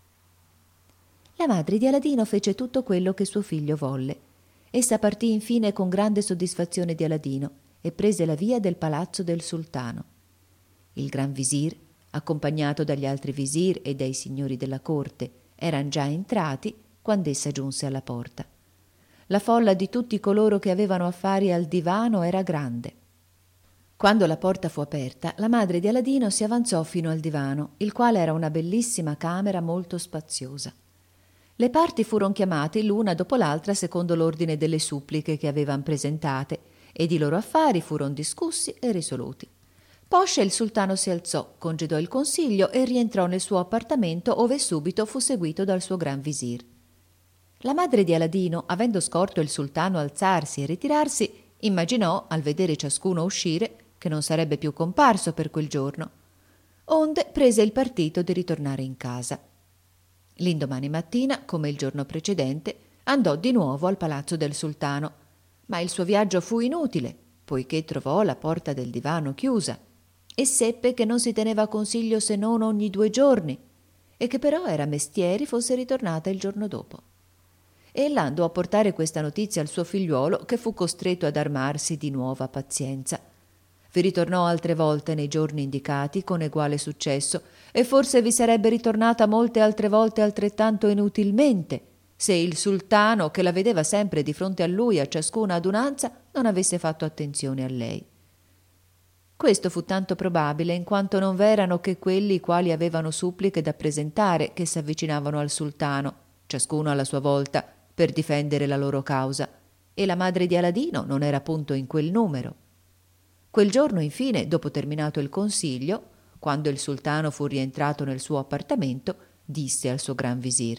La madre di Aladino fece tutto quello che suo figlio volle. Essa partì infine con grande soddisfazione di Aladino e prese la via del palazzo del sultano. Il gran visir, accompagnato dagli altri visir e dai signori della corte, eran già entrati quand'essa giunse alla porta. La folla di tutti coloro che avevano affari al divano era grande. Quando la porta fu aperta, la madre di Aladino si avanzò fino al divano, il quale era una bellissima camera molto spaziosa. Le parti furono chiamate l'una dopo l'altra secondo l'ordine delle suppliche che avevan presentate ed i loro affari furono discussi e risoluti. Poscia il sultano si alzò, congedò il consiglio e rientrò nel suo appartamento, ove subito fu seguito dal suo gran visir. La madre di Aladino, avendo scorto il sultano alzarsi e ritirarsi, immaginò, al vedere ciascuno uscire, che non sarebbe più comparso per quel giorno. Onde prese il partito di ritornare in casa. L'indomani mattina, come il giorno precedente, andò di nuovo al palazzo del sultano, ma il suo viaggio fu inutile, poiché trovò la porta del divano chiusa e seppe che non si teneva consiglio se non ogni 2 giorni e che però era mestieri fosse ritornata il giorno dopo. Ella andò a portare questa notizia al suo figliuolo, che fu costretto ad armarsi di nuova pazienza. Vi ritornò altre volte nei giorni indicati con eguale successo, e forse vi sarebbe ritornata molte altre volte altrettanto inutilmente, se il sultano, che la vedeva sempre di fronte a lui a ciascuna adunanza, non avesse fatto attenzione a lei. Questo fu tanto probabile in quanto non v'erano che quelli i quali avevano suppliche da presentare che s'avvicinavano al sultano, ciascuno alla sua volta, per difendere la loro causa, e la madre di Aladino non era punto in quel numero. Quel giorno, infine, dopo terminato il consiglio, quando il sultano fu rientrato nel suo appartamento, disse al suo gran visir: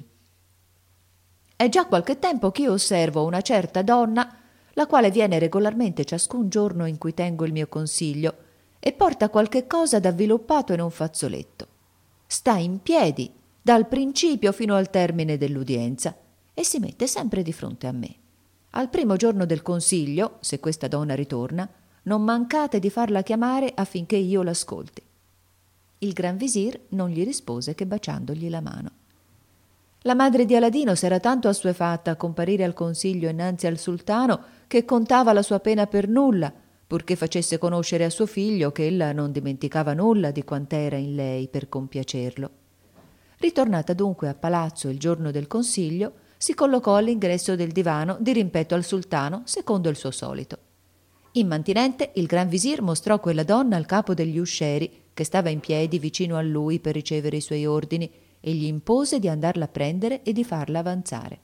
«È già qualche tempo che io osservo una certa donna, la quale viene regolarmente ciascun giorno in cui tengo il mio consiglio, e porta qualche cosa d'avviluppato in un fazzoletto. Sta in piedi dal principio fino al termine dell'udienza e si mette sempre di fronte a me. Al primo giorno del consiglio, se questa donna ritorna, non mancate di farla chiamare affinché io l'ascolti». Il gran visir non gli rispose che baciandogli la mano. La madre di Aladino s'era tanto assuefatta a comparire al consiglio innanzi al sultano che contava la sua pena per nulla, purché facesse conoscere a suo figlio che ella non dimenticava nulla di quant'era in lei per compiacerlo. Ritornata dunque a palazzo il giorno del consiglio, si collocò all'ingresso del divano di rimpetto al sultano secondo il suo solito. Immantinente, il gran visir mostrò quella donna al capo degli uscieri, che stava in piedi vicino a lui per ricevere i suoi ordini, e gli impose di andarla a prendere e di farla avanzare.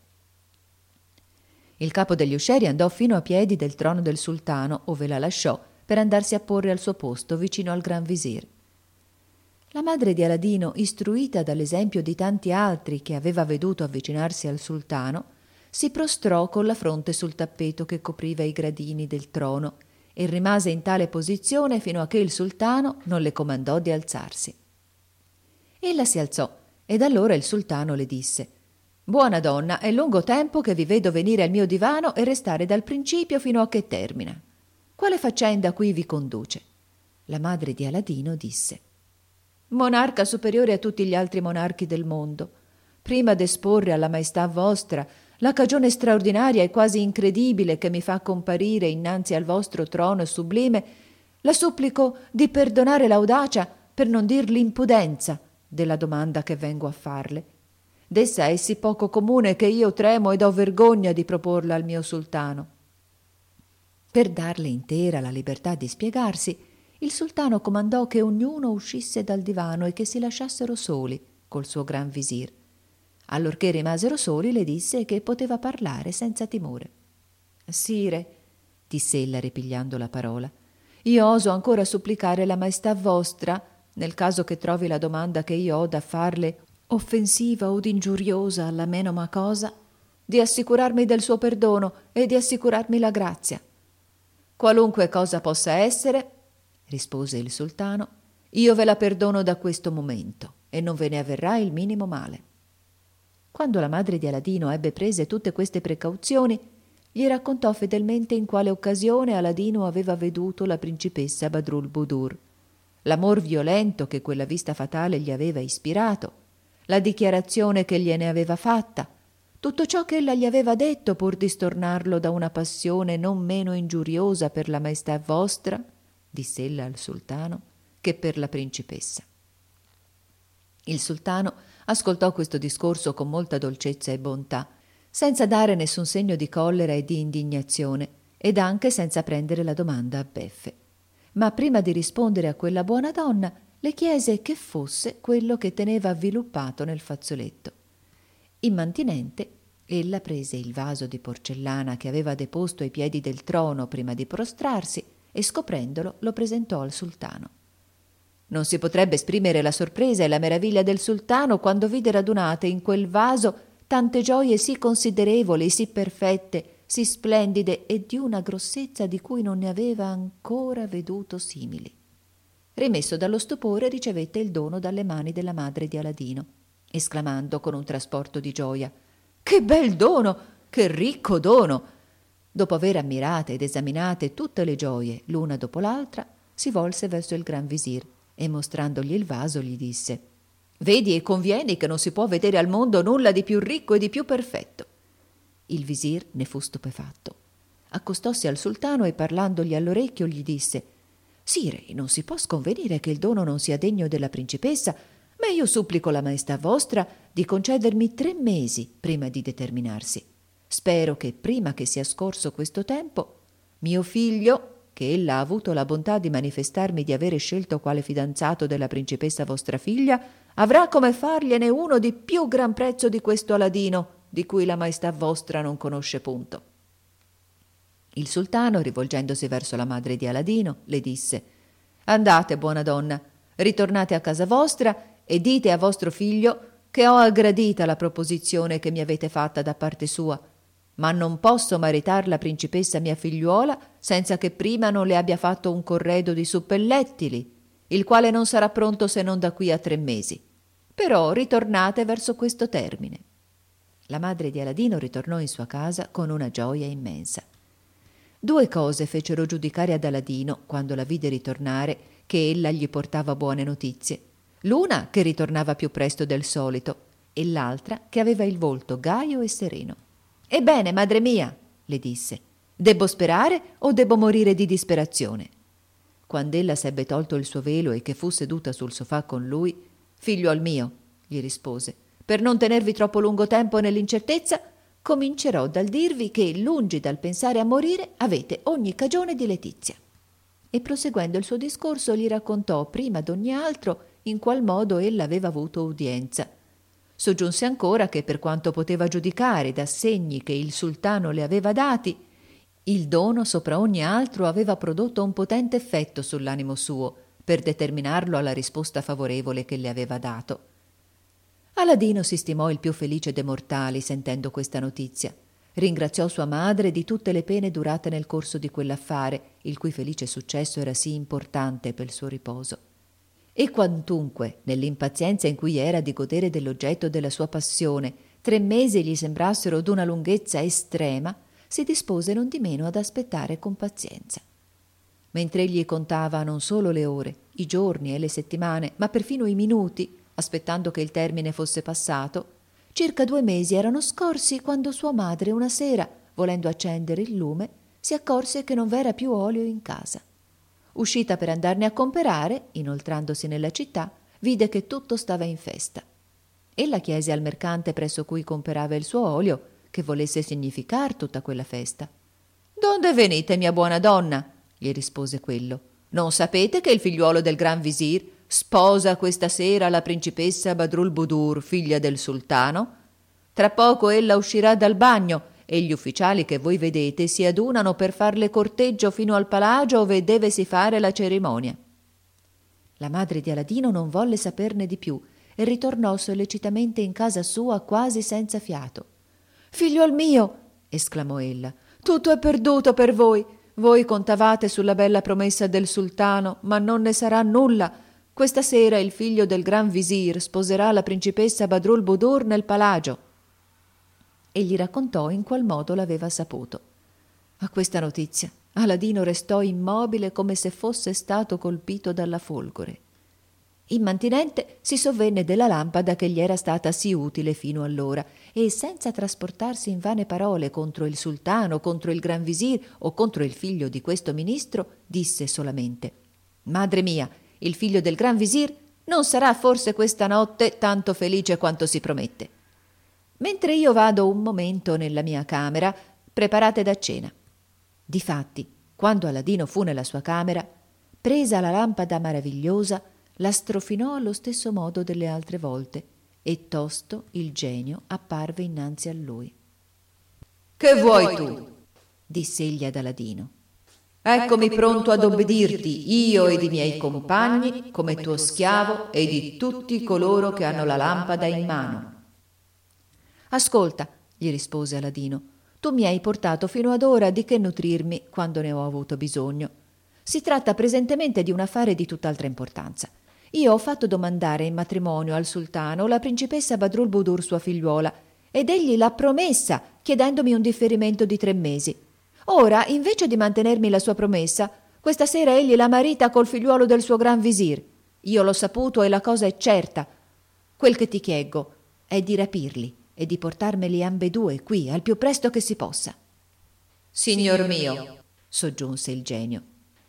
Il capo degli uscieri andò fino a piedi del trono del sultano, ove la lasciò, per andarsi a porre al suo posto vicino al gran visir. La madre di Aladino, istruita dall'esempio di tanti altri che aveva veduto avvicinarsi al sultano, si prostrò con la fronte sul tappeto che copriva i gradini del trono e rimase in tale posizione fino a che il sultano non le comandò di alzarsi. Ella si alzò ed allora il sultano le disse: «Buona donna, è lungo tempo che vi vedo venire al mio divano e restare dal principio fino a che termina. Quale faccenda qui vi conduce?» La madre di Aladino disse: «Monarca superiore a tutti gli altri monarchi del mondo, prima d'esporre alla maestà vostra la cagione straordinaria e quasi incredibile che mi fa comparire innanzi al vostro trono sublime, la supplico di perdonare l'audacia, per non dir l'impudenza, della domanda che vengo a farle. D'essa è sì poco comune che io tremo ed ho vergogna di proporla al mio sultano». Per darle intera la libertà di spiegarsi, il sultano comandò che ognuno uscisse dal divano e che si lasciassero soli col suo gran visir. Allorché rimasero soli, le disse che poteva parlare senza timore. «Sire», disse ella ripigliando la parola, «io oso ancora supplicare la maestà vostra, nel caso che trovi la domanda che io ho da farle offensiva od ingiuriosa alla menoma cosa, di assicurarmi del suo perdono e di assicurarmi la grazia». «Qualunque cosa possa essere», rispose il sultano, «io ve la perdono da questo momento e non ve ne avverrà il minimo male». Quando la madre di Aladino ebbe prese tutte queste precauzioni, gli raccontò fedelmente in quale occasione Aladino aveva veduto la principessa Badrulbudur, l'amor violento che quella vista fatale gli aveva ispirato, la dichiarazione che gliene aveva fatta, tutto ciò che ella gli aveva detto pur di stornarlo da una passione non meno ingiuriosa per la maestà vostra, disse ella al sultano, che per la principessa. Il sultano ascoltò questo discorso con molta dolcezza e bontà, senza dare nessun segno di collera e di indignazione, ed anche senza prendere la domanda a beffe. Ma prima di rispondere a quella buona donna, le chiese che fosse quello che teneva avviluppato nel fazzoletto. Immantinente, ella prese il vaso di porcellana che aveva deposto ai piedi del trono prima di prostrarsi e scoprendolo lo presentò al sultano. Non si potrebbe esprimere la sorpresa e la meraviglia del sultano quando vide radunate in quel vaso tante gioie sì considerevoli, sì perfette, sì splendide e di una grossezza di cui non ne aveva ancora veduto simili. Rimesso dallo stupore, ricevette il dono dalle mani della madre di Aladino, esclamando con un trasporto di gioia: «Che bel dono! Che ricco dono!» Dopo aver ammirate ed esaminate tutte le gioie l'una dopo l'altra, si volse verso il gran visir e mostrandogli il vaso gli disse: «Vedi e convieni che non si può vedere al mondo nulla di più ricco e di più perfetto». Il visir ne fu stupefatto. Accostossi al sultano e parlandogli all'orecchio gli disse: Sire, non si può sconvenire che il dono non sia degno della principessa, ma io supplico la maestà vostra di concedermi 3 mesi prima di determinarsi. Spero che prima che sia scorso questo tempo, mio figlio, che ella ha avuto la bontà di manifestarmi di avere scelto quale fidanzato della principessa vostra figlia, avrà come fargliene uno di più gran prezzo di questo Aladino, di cui la maestà vostra non conosce punto. Il sultano, rivolgendosi verso la madre di Aladino, le disse: «Andate, buona donna, ritornate a casa vostra e dite a vostro figlio che ho aggradita la proposizione che mi avete fatta da parte sua, ma non posso maritar la principessa mia figliuola senza che prima non le abbia fatto un corredo di suppellettili, il quale non sarà pronto se non da qui a 3 mesi. Però ritornate verso questo termine». La madre di Aladino ritornò in sua casa con una gioia immensa. 2 cose fecero giudicare ad Aladino, quando la vide ritornare, che ella gli portava buone notizie. L'una che ritornava più presto del solito e l'altra che aveva il volto gaio e sereno. «Ebbene, madre mia», le disse, «debbo sperare o debbo morire di disperazione?» Quand'ella s'ebbe tolto il suo velo e che fu seduta sul sofà con lui: «Figliuol mio», gli rispose, «per non tenervi troppo lungo tempo nell'incertezza, comincerò dal dirvi che, lungi dal pensare a morire, avete ogni cagione di letizia». E proseguendo il suo discorso gli raccontò prima d'ogni altro in qual modo ella aveva avuto udienza. Soggiunse ancora che, per quanto poteva giudicare da segni che il sultano le aveva dati, il dono sopra ogni altro aveva prodotto un potente effetto sull'animo suo per determinarlo alla risposta favorevole che le aveva dato. Aladino si stimò il più felice dei mortali sentendo questa notizia. Ringraziò sua madre di tutte le pene durate nel corso di quell'affare, il cui felice successo era sì importante per il suo riposo. E quantunque, nell'impazienza in cui era di godere dell'oggetto della sua passione, 3 mesi gli sembrassero d'una lunghezza estrema, si dispose nondimeno ad aspettare con pazienza. Mentre egli contava non solo le ore, i giorni e le settimane, ma perfino i minuti, aspettando che il termine fosse passato, circa 2 mesi erano scorsi quando sua madre una sera, volendo accendere il lume, si accorse che non v'era più olio in casa. Uscita per andarne a comperare, inoltrandosi nella città, vide che tutto stava in festa. Ella chiese al mercante presso cui comperava il suo olio che volesse significar tutta quella festa. «Donde venite, mia buona donna?» gli rispose quello. «Non sapete che il figliuolo del gran visir sposa questa sera la principessa Badrulbudur, figlia del sultano? Tra poco ella uscirà dal bagno e gli ufficiali che voi vedete si adunano per farle corteggio fino al palagio ove devesi fare la cerimonia». La madre di Aladino non volle saperne di più e ritornò sollecitamente in casa sua quasi senza fiato. «Figliuol mio», esclamò ella, «tutto è perduto per voi. Voi contavate sulla bella promessa del sultano, ma non ne sarà nulla. Questa sera il figlio del gran visir sposerà la principessa Badrulbudur nel palagio». E gli raccontò in qual modo l'aveva saputo. A questa notizia Aladino restò immobile come se fosse stato colpito dalla folgore. Immantinente si sovvenne della lampada che gli era stata sì utile fino allora e, senza trasportarsi in vane parole contro il sultano, contro il gran visir o contro il figlio di questo ministro, disse solamente: «Madre mia, il figlio del gran visir non sarà forse questa notte tanto felice quanto si promette. Mentre io vado un momento nella mia camera, preparate da cena». Difatti, quando Aladino fu nella sua camera, presa la lampada maravigliosa, la strofinò allo stesso modo delle altre volte e tosto il genio apparve innanzi a lui. «Che vuoi tu?» disse egli ad Aladino. «Eccomi pronto ad obbedirti, io ed i miei compagni, come tuo schiavo e di tutti coloro che hanno la lampada in mano». «Ascolta», gli rispose Aladino, «tu mi hai portato fino ad ora di che nutrirmi quando ne ho avuto bisogno. Si tratta presentemente di un affare di tutt'altra importanza. Io ho fatto domandare in matrimonio al sultano la principessa Badrulbudur, sua figliuola, ed egli l'ha promessa, chiedendomi un differimento di 3 mesi. Ora, invece di mantenermi la sua promessa, questa sera egli la marita col figliuolo del suo gran visir. Io l'ho saputo e la cosa è certa. Quel che ti chieggo è di rapirli e di portarmeli ambedue qui al più presto che si possa». «Signor mio», soggiunse il genio,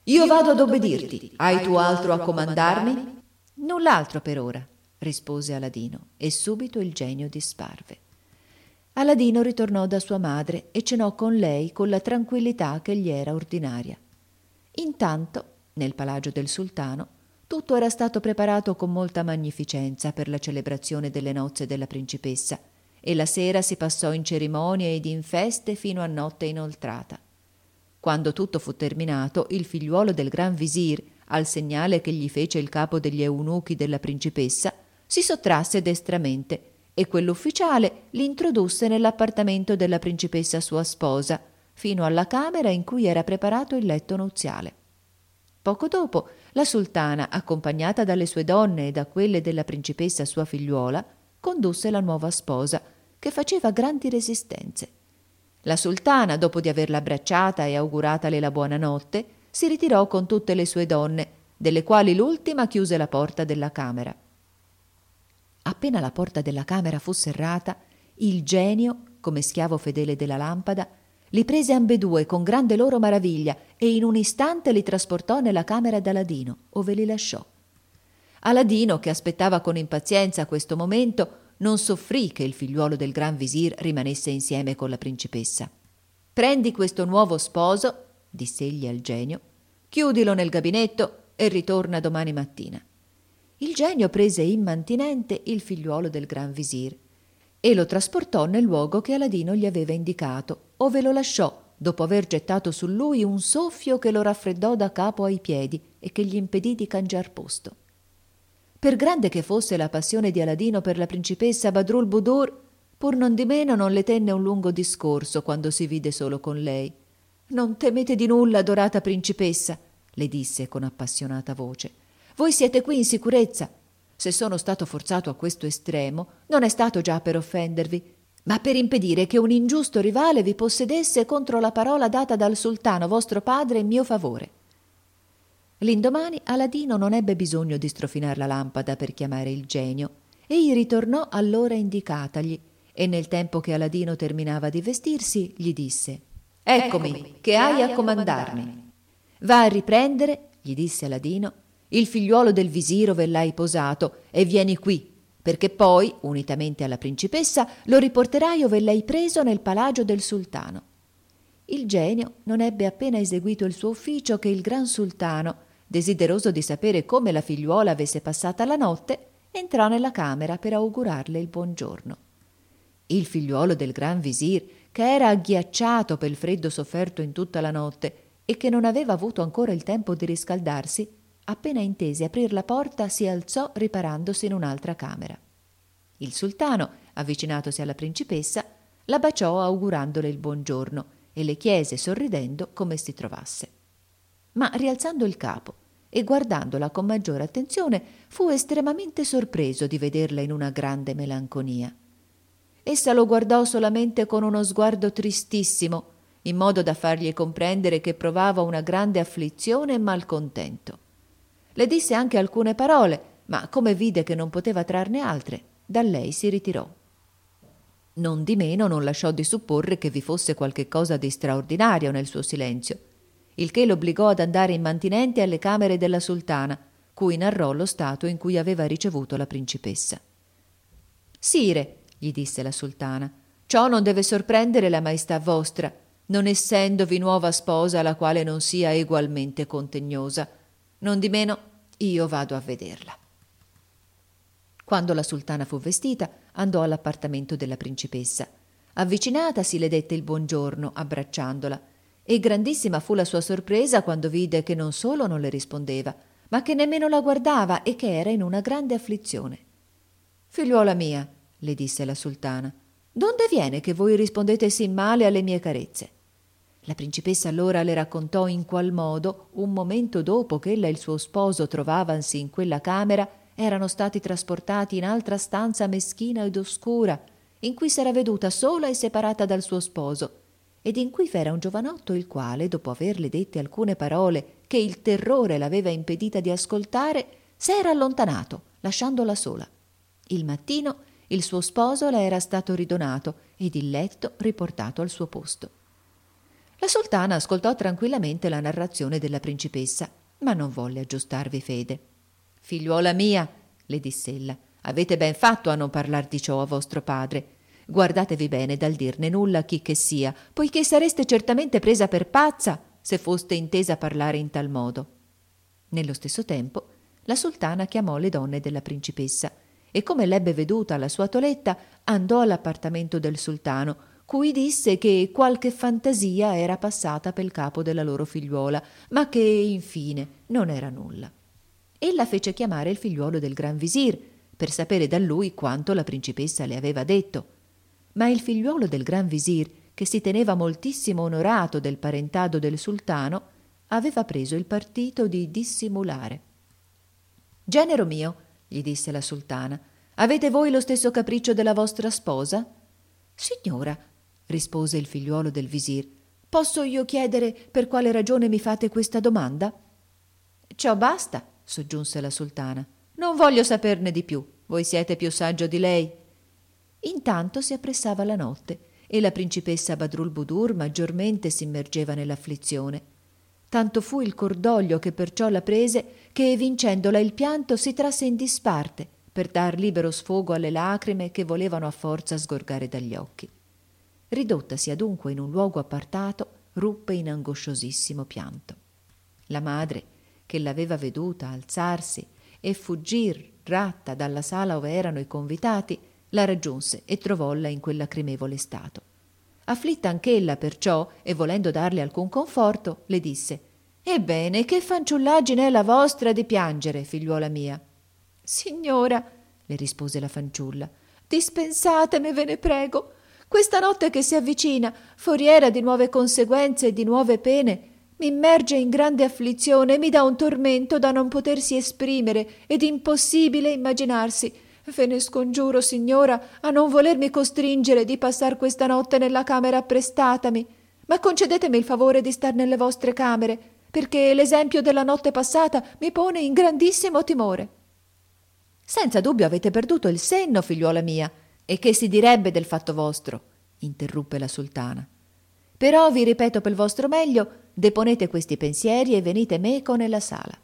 Io vado ad obbedirti. Hai tu altro a comandarmi? Null'altro per ora, rispose Aladino, e subito il genio disparve. Aladino ritornò da sua madre e cenò con lei con la tranquillità che gli era ordinaria. Intanto, nel palagio del sultano, tutto era stato preparato con molta magnificenza per la celebrazione delle nozze della principessa, e la sera si passò in cerimonie ed in feste fino a notte inoltrata. Quando tutto fu terminato, il figliuolo del gran visir, al segnale che gli fece il capo degli eunuchi della principessa, si sottrasse destramente, e quell'ufficiale l'introdusse nell'appartamento della principessa sua sposa, fino alla camera in cui era preparato il letto nuziale. Poco dopo, la sultana, accompagnata dalle sue donne e da quelle della principessa sua figliuola, condusse la nuova sposa, che faceva grandi resistenze. La sultana, dopo di averla abbracciata e auguratale la buonanotte, si ritirò con tutte le sue donne, delle quali l'ultima chiuse la porta della camera. Appena la porta della camera fu serrata, il genio, come schiavo fedele della lampada, li prese ambedue con grande loro maraviglia e in un istante li trasportò nella camera d'Aladino, ove li lasciò. Aladino, che aspettava con impazienza questo momento, non soffrì che il figliuolo del gran visir rimanesse insieme con la principessa. «Prendi questo nuovo sposo», diss'egli al genio, «chiudilo nel gabinetto e ritorna domani mattina». Il genio prese immantinente il figliuolo del gran visir e lo trasportò nel luogo che Aladino gli aveva indicato, ove lo lasciò, dopo aver gettato su lui un soffio che lo raffreddò da capo ai piedi e che gli impedì di cangiar posto. Per grande che fosse la passione di Aladino per la principessa Badrul Budur, pur non di meno non le tenne un lungo discorso quando si vide solo con lei. «Non temete di nulla, adorata principessa», le disse con appassionata voce. «Voi siete qui in sicurezza. Se sono stato forzato a questo estremo, non è stato già per offendervi, ma per impedire che un ingiusto rivale vi possedesse contro la parola data dal sultano vostro padre in mio favore». L'indomani Aladino non ebbe bisogno di strofinar la lampada per chiamare il genio. Egli ritornò all'ora indicatagli e nel tempo che Aladino terminava di vestirsi gli disse: «Eccomi, che hai a comandarmi». «Va a riprendere», gli disse Aladino, «il figliuolo del visir ove l'hai posato e vieni qui, perché poi, unitamente alla principessa, lo riporterai ove l'hai preso nel palagio del sultano». Il genio non ebbe appena eseguito il suo ufficio che il gran sultano, desideroso di sapere come la figliuola avesse passata la notte, entrò nella camera per augurarle il buongiorno. Il figliuolo del gran visir, che era agghiacciato pel freddo sofferto in tutta la notte e che non aveva avuto ancora il tempo di riscaldarsi, appena intese aprir la porta si alzò riparandosi in un'altra camera. Il sultano, avvicinatosi alla principessa, la baciò augurandole il buongiorno e le chiese sorridendo come si trovasse. Ma rialzando il capo e guardandola con maggiore attenzione, fu estremamente sorpreso di vederla in una grande melanconia. Essa lo guardò solamente con uno sguardo tristissimo, in modo da fargli comprendere che provava una grande afflizione e malcontento. Le disse anche alcune parole, ma come vide che non poteva trarne altre, da lei si ritirò. Non di meno non lasciò di supporre che vi fosse qualche cosa di straordinario nel suo silenzio, il che l'obbligò ad andare immantinente alle camere della sultana, cui narrò lo stato in cui aveva ricevuto la principessa. «Sire», gli disse la sultana, «ciò non deve sorprendere la maestà vostra, non essendovi nuova sposa la quale non sia egualmente contegnosa. Non di meno io vado a vederla». Quando la sultana fu vestita, andò all'appartamento della principessa. Avvicinatasi le dette il buongiorno, abbracciandola, e grandissima fu la sua sorpresa quando vide che non solo non le rispondeva, ma che nemmeno la guardava e che era in una grande afflizione. «Figliuola mia», le disse la sultana, «donde viene che voi rispondete sì male alle mie carezze?» La principessa allora le raccontò in qual modo, un momento dopo che ella e il suo sposo trovavansi in quella camera, erano stati trasportati in altra stanza meschina ed oscura, in cui s'era veduta sola e separata dal suo sposo, ed in cui v'era un giovanotto il quale, dopo averle dette alcune parole che il terrore l'aveva impedita di ascoltare, s'era allontanato, lasciandola sola. Il mattino il suo sposo le era stato ridonato ed il letto riportato al suo posto. La sultana ascoltò tranquillamente la narrazione della principessa, ma non volle aggiustarvi fede. «Figliuola mia», le diss'ella, «avete ben fatto a non parlar di ciò a vostro padre. Guardatevi bene dal dirne nulla a chi che sia, poiché sareste certamente presa per pazza se foste intesa parlare in tal modo». Nello stesso tempo la sultana chiamò le donne della principessa e, come l'ebbe veduta alla sua toeletta, andò all'appartamento del sultano, cui disse che qualche fantasia era passata pel capo della loro figliuola, ma che infine non era nulla. Ella fece chiamare il figliuolo del gran visir per sapere da lui quanto la principessa le aveva detto, ma il figliuolo del gran visir, che si teneva moltissimo onorato del parentado del sultano, aveva preso il partito di dissimulare. «Genero mio», gli disse la sultana, «avete voi lo stesso capriccio della vostra sposa?» «Signora», rispose il figliuolo del visir, «posso io chiedere per quale ragione mi fate questa domanda?» «Ciò basta», soggiunse la sultana, «non voglio saperne di più, voi siete più saggio di lei». Intanto si appressava la notte e la principessa Badrulbudur maggiormente s'immergeva nell'afflizione. Tanto fu il cordoglio che perciò la prese che, vincendola il pianto, si trasse in disparte per dar libero sfogo alle lacrime che volevano a forza sgorgare dagli occhi. Ridottasi adunque in un luogo appartato, ruppe in angosciosissimo pianto. La madre, che l'aveva veduta alzarsi e fuggir ratta dalla sala ove erano i convitati, la raggiunse e trovolla in quel lacrimevole stato. Afflitta anch'ella perciò, e volendo darle alcun conforto, le disse: «Ebbene, che fanciullaggine è la vostra di piangere, figliuola mia?» «Signora», le rispose la fanciulla, «dispensatemi, ve ne prego. Questa notte che si avvicina, foriera di nuove conseguenze e di nuove pene, mi immerge in grande afflizione e mi dà un tormento da non potersi esprimere ed impossibile immaginarsi. Ve ne scongiuro, signora, a non volermi costringere di passar questa notte nella camera apprestatami, ma concedetemi il favore di star nelle vostre camere, perché l'esempio della notte passata mi pone in grandissimo timore». «Senza dubbio avete perduto il senno, figliuola mia, e che si direbbe del fatto vostro?» interruppe la sultana. «Però vi ripeto pel vostro meglio, deponete questi pensieri e venite meco nella sala».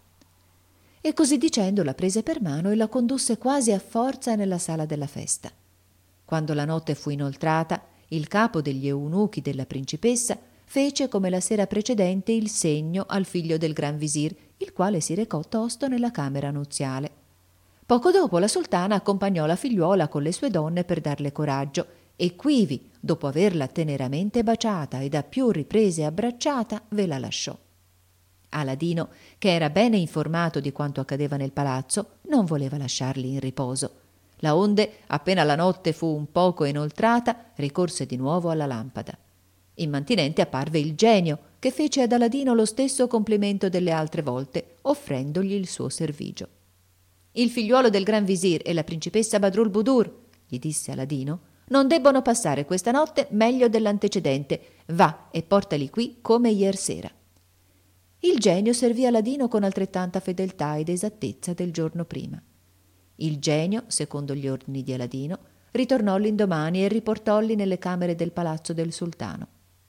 E così dicendo la prese per mano e la condusse quasi a forza nella sala della festa. Quando la notte fu inoltrata, il capo degli eunuchi della principessa fece come la sera precedente il segno al figlio del gran visir, il quale si recò tosto nella camera nuziale. Poco dopo la sultana accompagnò la figliuola con le sue donne per darle coraggio e quivi, dopo averla teneramente baciata e da più riprese abbracciata, ve la lasciò. Aladino, che era bene informato di quanto accadeva nel palazzo, non voleva lasciarli in riposo. Laonde, appena la notte fu un poco inoltrata, ricorse di nuovo alla lampada. Immantinente apparve il genio, che fece ad Aladino lo stesso complimento delle altre volte, offrendogli il suo servigio. «Il figliuolo del gran visir e la principessa Badrulbudur», gli disse Aladino, «non debbono passare questa notte meglio dell'antecedente. Va e portali qui come iersera». Il genio servì Aladino con altrettanta fedeltà ed esattezza del giorno prima. Il genio, secondo gli ordini di Aladino, ritornò l'indomani e riportolli nelle camere del palazzo del sultano.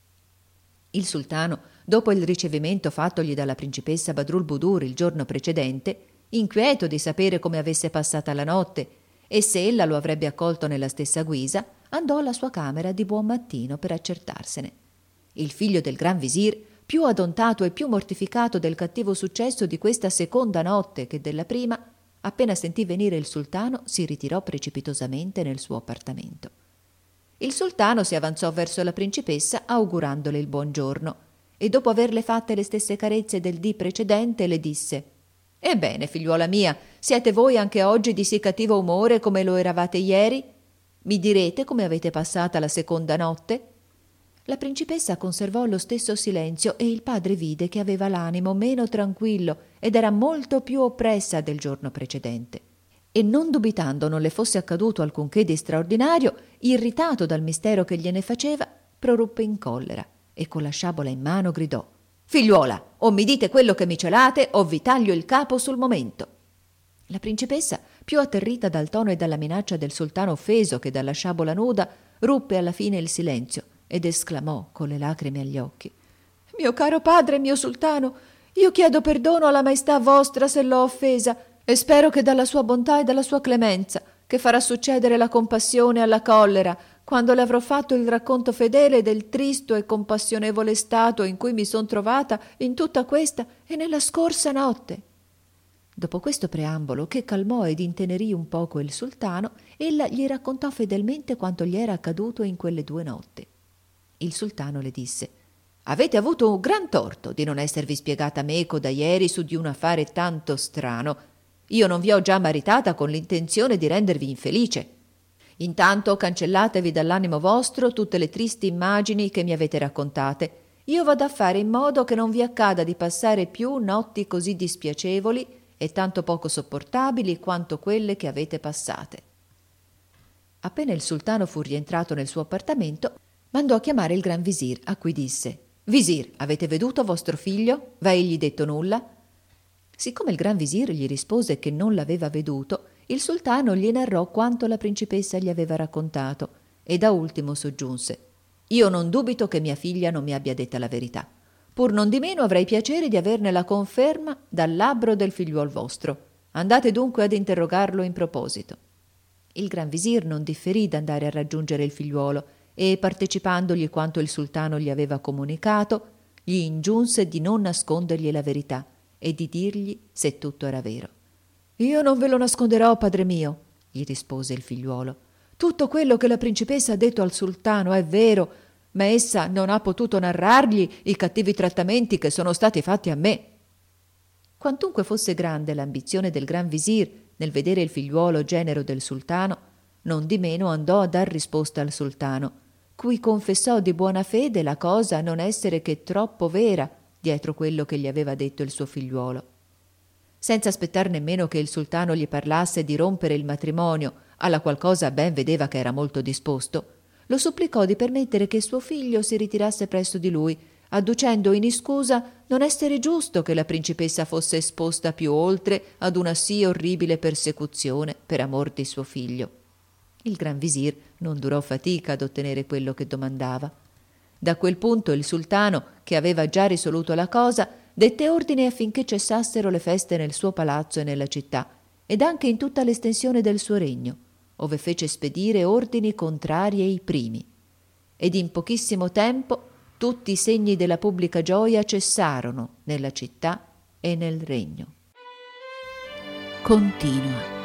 Il sultano, dopo il ricevimento fattogli dalla principessa Badrulbudur il giorno precedente, inquieto di sapere come avesse passata la notte e se ella lo avrebbe accolto nella stessa guisa, andò alla sua camera di buon mattino per accertarsene. Il figlio del gran visir, più adontato e più mortificato del cattivo successo di questa seconda notte che della prima, appena sentì venire il sultano, si ritirò precipitosamente nel suo appartamento. Il sultano si avanzò verso la principessa augurandole il buon giorno e, dopo averle fatte le stesse carezze del dì precedente, le disse: «Ebbene, figliuola mia, siete voi anche oggi di sì cattivo umore come lo eravate ieri? Mi direte come avete passata la seconda notte?» La principessa conservò lo stesso silenzio e il padre vide che aveva l'animo meno tranquillo ed era molto più oppressa del giorno precedente. E non dubitando non le fosse accaduto alcunché di straordinario, irritato dal mistero che gliene faceva, proruppe in collera e con la sciabola in mano gridò: «Figliuola, o mi dite quello che mi celate o vi taglio il capo sul momento». La principessa, più atterrita dal tono e dalla minaccia del sultano offeso che dalla sciabola nuda, ruppe alla fine il silenzio ed esclamò con le lacrime agli occhi: mio caro padre, mio sultano, io chiedo perdono alla maestà vostra se l'ho offesa e spero che dalla sua bontà e dalla sua clemenza, che farà succedere la compassione alla collera, quando le avrò fatto il racconto fedele del tristo e compassionevole stato in cui mi son trovata in tutta questa e nella scorsa notte. Dopo questo preambolo, che calmò ed intenerì un poco il sultano, ella gli raccontò fedelmente quanto gli era accaduto in quelle 2 notti. Il sultano le disse: «Avete avuto un gran torto di non esservi spiegata meco da ieri su di un affare tanto strano. Io non vi ho già maritata con l'intenzione di rendervi infelice. Intanto cancellatevi dall'animo vostro tutte le tristi immagini che mi avete raccontate. Io vado a fare in modo che non vi accada di passare più notti così dispiacevoli e tanto poco sopportabili quanto quelle che avete passate». Appena il sultano fu rientrato nel suo appartamento, mandò a chiamare il gran visir, a cui disse: «Visir, avete veduto vostro figlio? V'ha egli detto nulla?» Siccome il gran visir gli rispose che non l'aveva veduto, il sultano gli narrò quanto la principessa gli aveva raccontato e da ultimo soggiunse: «Io non dubito che mia figlia non mi abbia detta la verità. Pur non di meno avrei piacere di averne la conferma dal labbro del figliuol vostro. Andate dunque ad interrogarlo in proposito». Il gran visir non differì d'andare a raggiungere il figliuolo e, partecipandogli quanto il sultano gli aveva comunicato, gli ingiunse di non nascondergli la verità e di dirgli se tutto era vero. «Io non ve lo nasconderò, padre mio», gli rispose il figliuolo. «Tutto quello che la principessa ha detto al sultano è vero, ma essa non ha potuto narrargli i cattivi trattamenti che sono stati fatti a me». Quantunque fosse grande l'ambizione del gran visir nel vedere il figliuolo genero del sultano, non di meno andò a dar risposta al sultano, cui confessò di buona fede la cosa non essere che troppo vera dietro quello che gli aveva detto il suo figliuolo. Senza aspettar nemmeno che il sultano gli parlasse di rompere il matrimonio, alla qual cosa ben vedeva che era molto disposto, lo supplicò di permettere che suo figlio si ritirasse presso di lui, adducendo in iscusa non essere giusto che la principessa fosse esposta più oltre ad una sì orribile persecuzione per amor di suo figlio. Il gran visir non durò fatica ad ottenere quello che domandava. Da quel punto il sultano, che aveva già risoluto la cosa, dette ordine affinché cessassero le feste nel suo palazzo e nella città, ed anche in tutta l'estensione del suo regno, ove fece spedire ordini contrari ai primi. Ed in pochissimo tempo tutti i segni della pubblica gioia cessarono nella città e nel regno. Continua.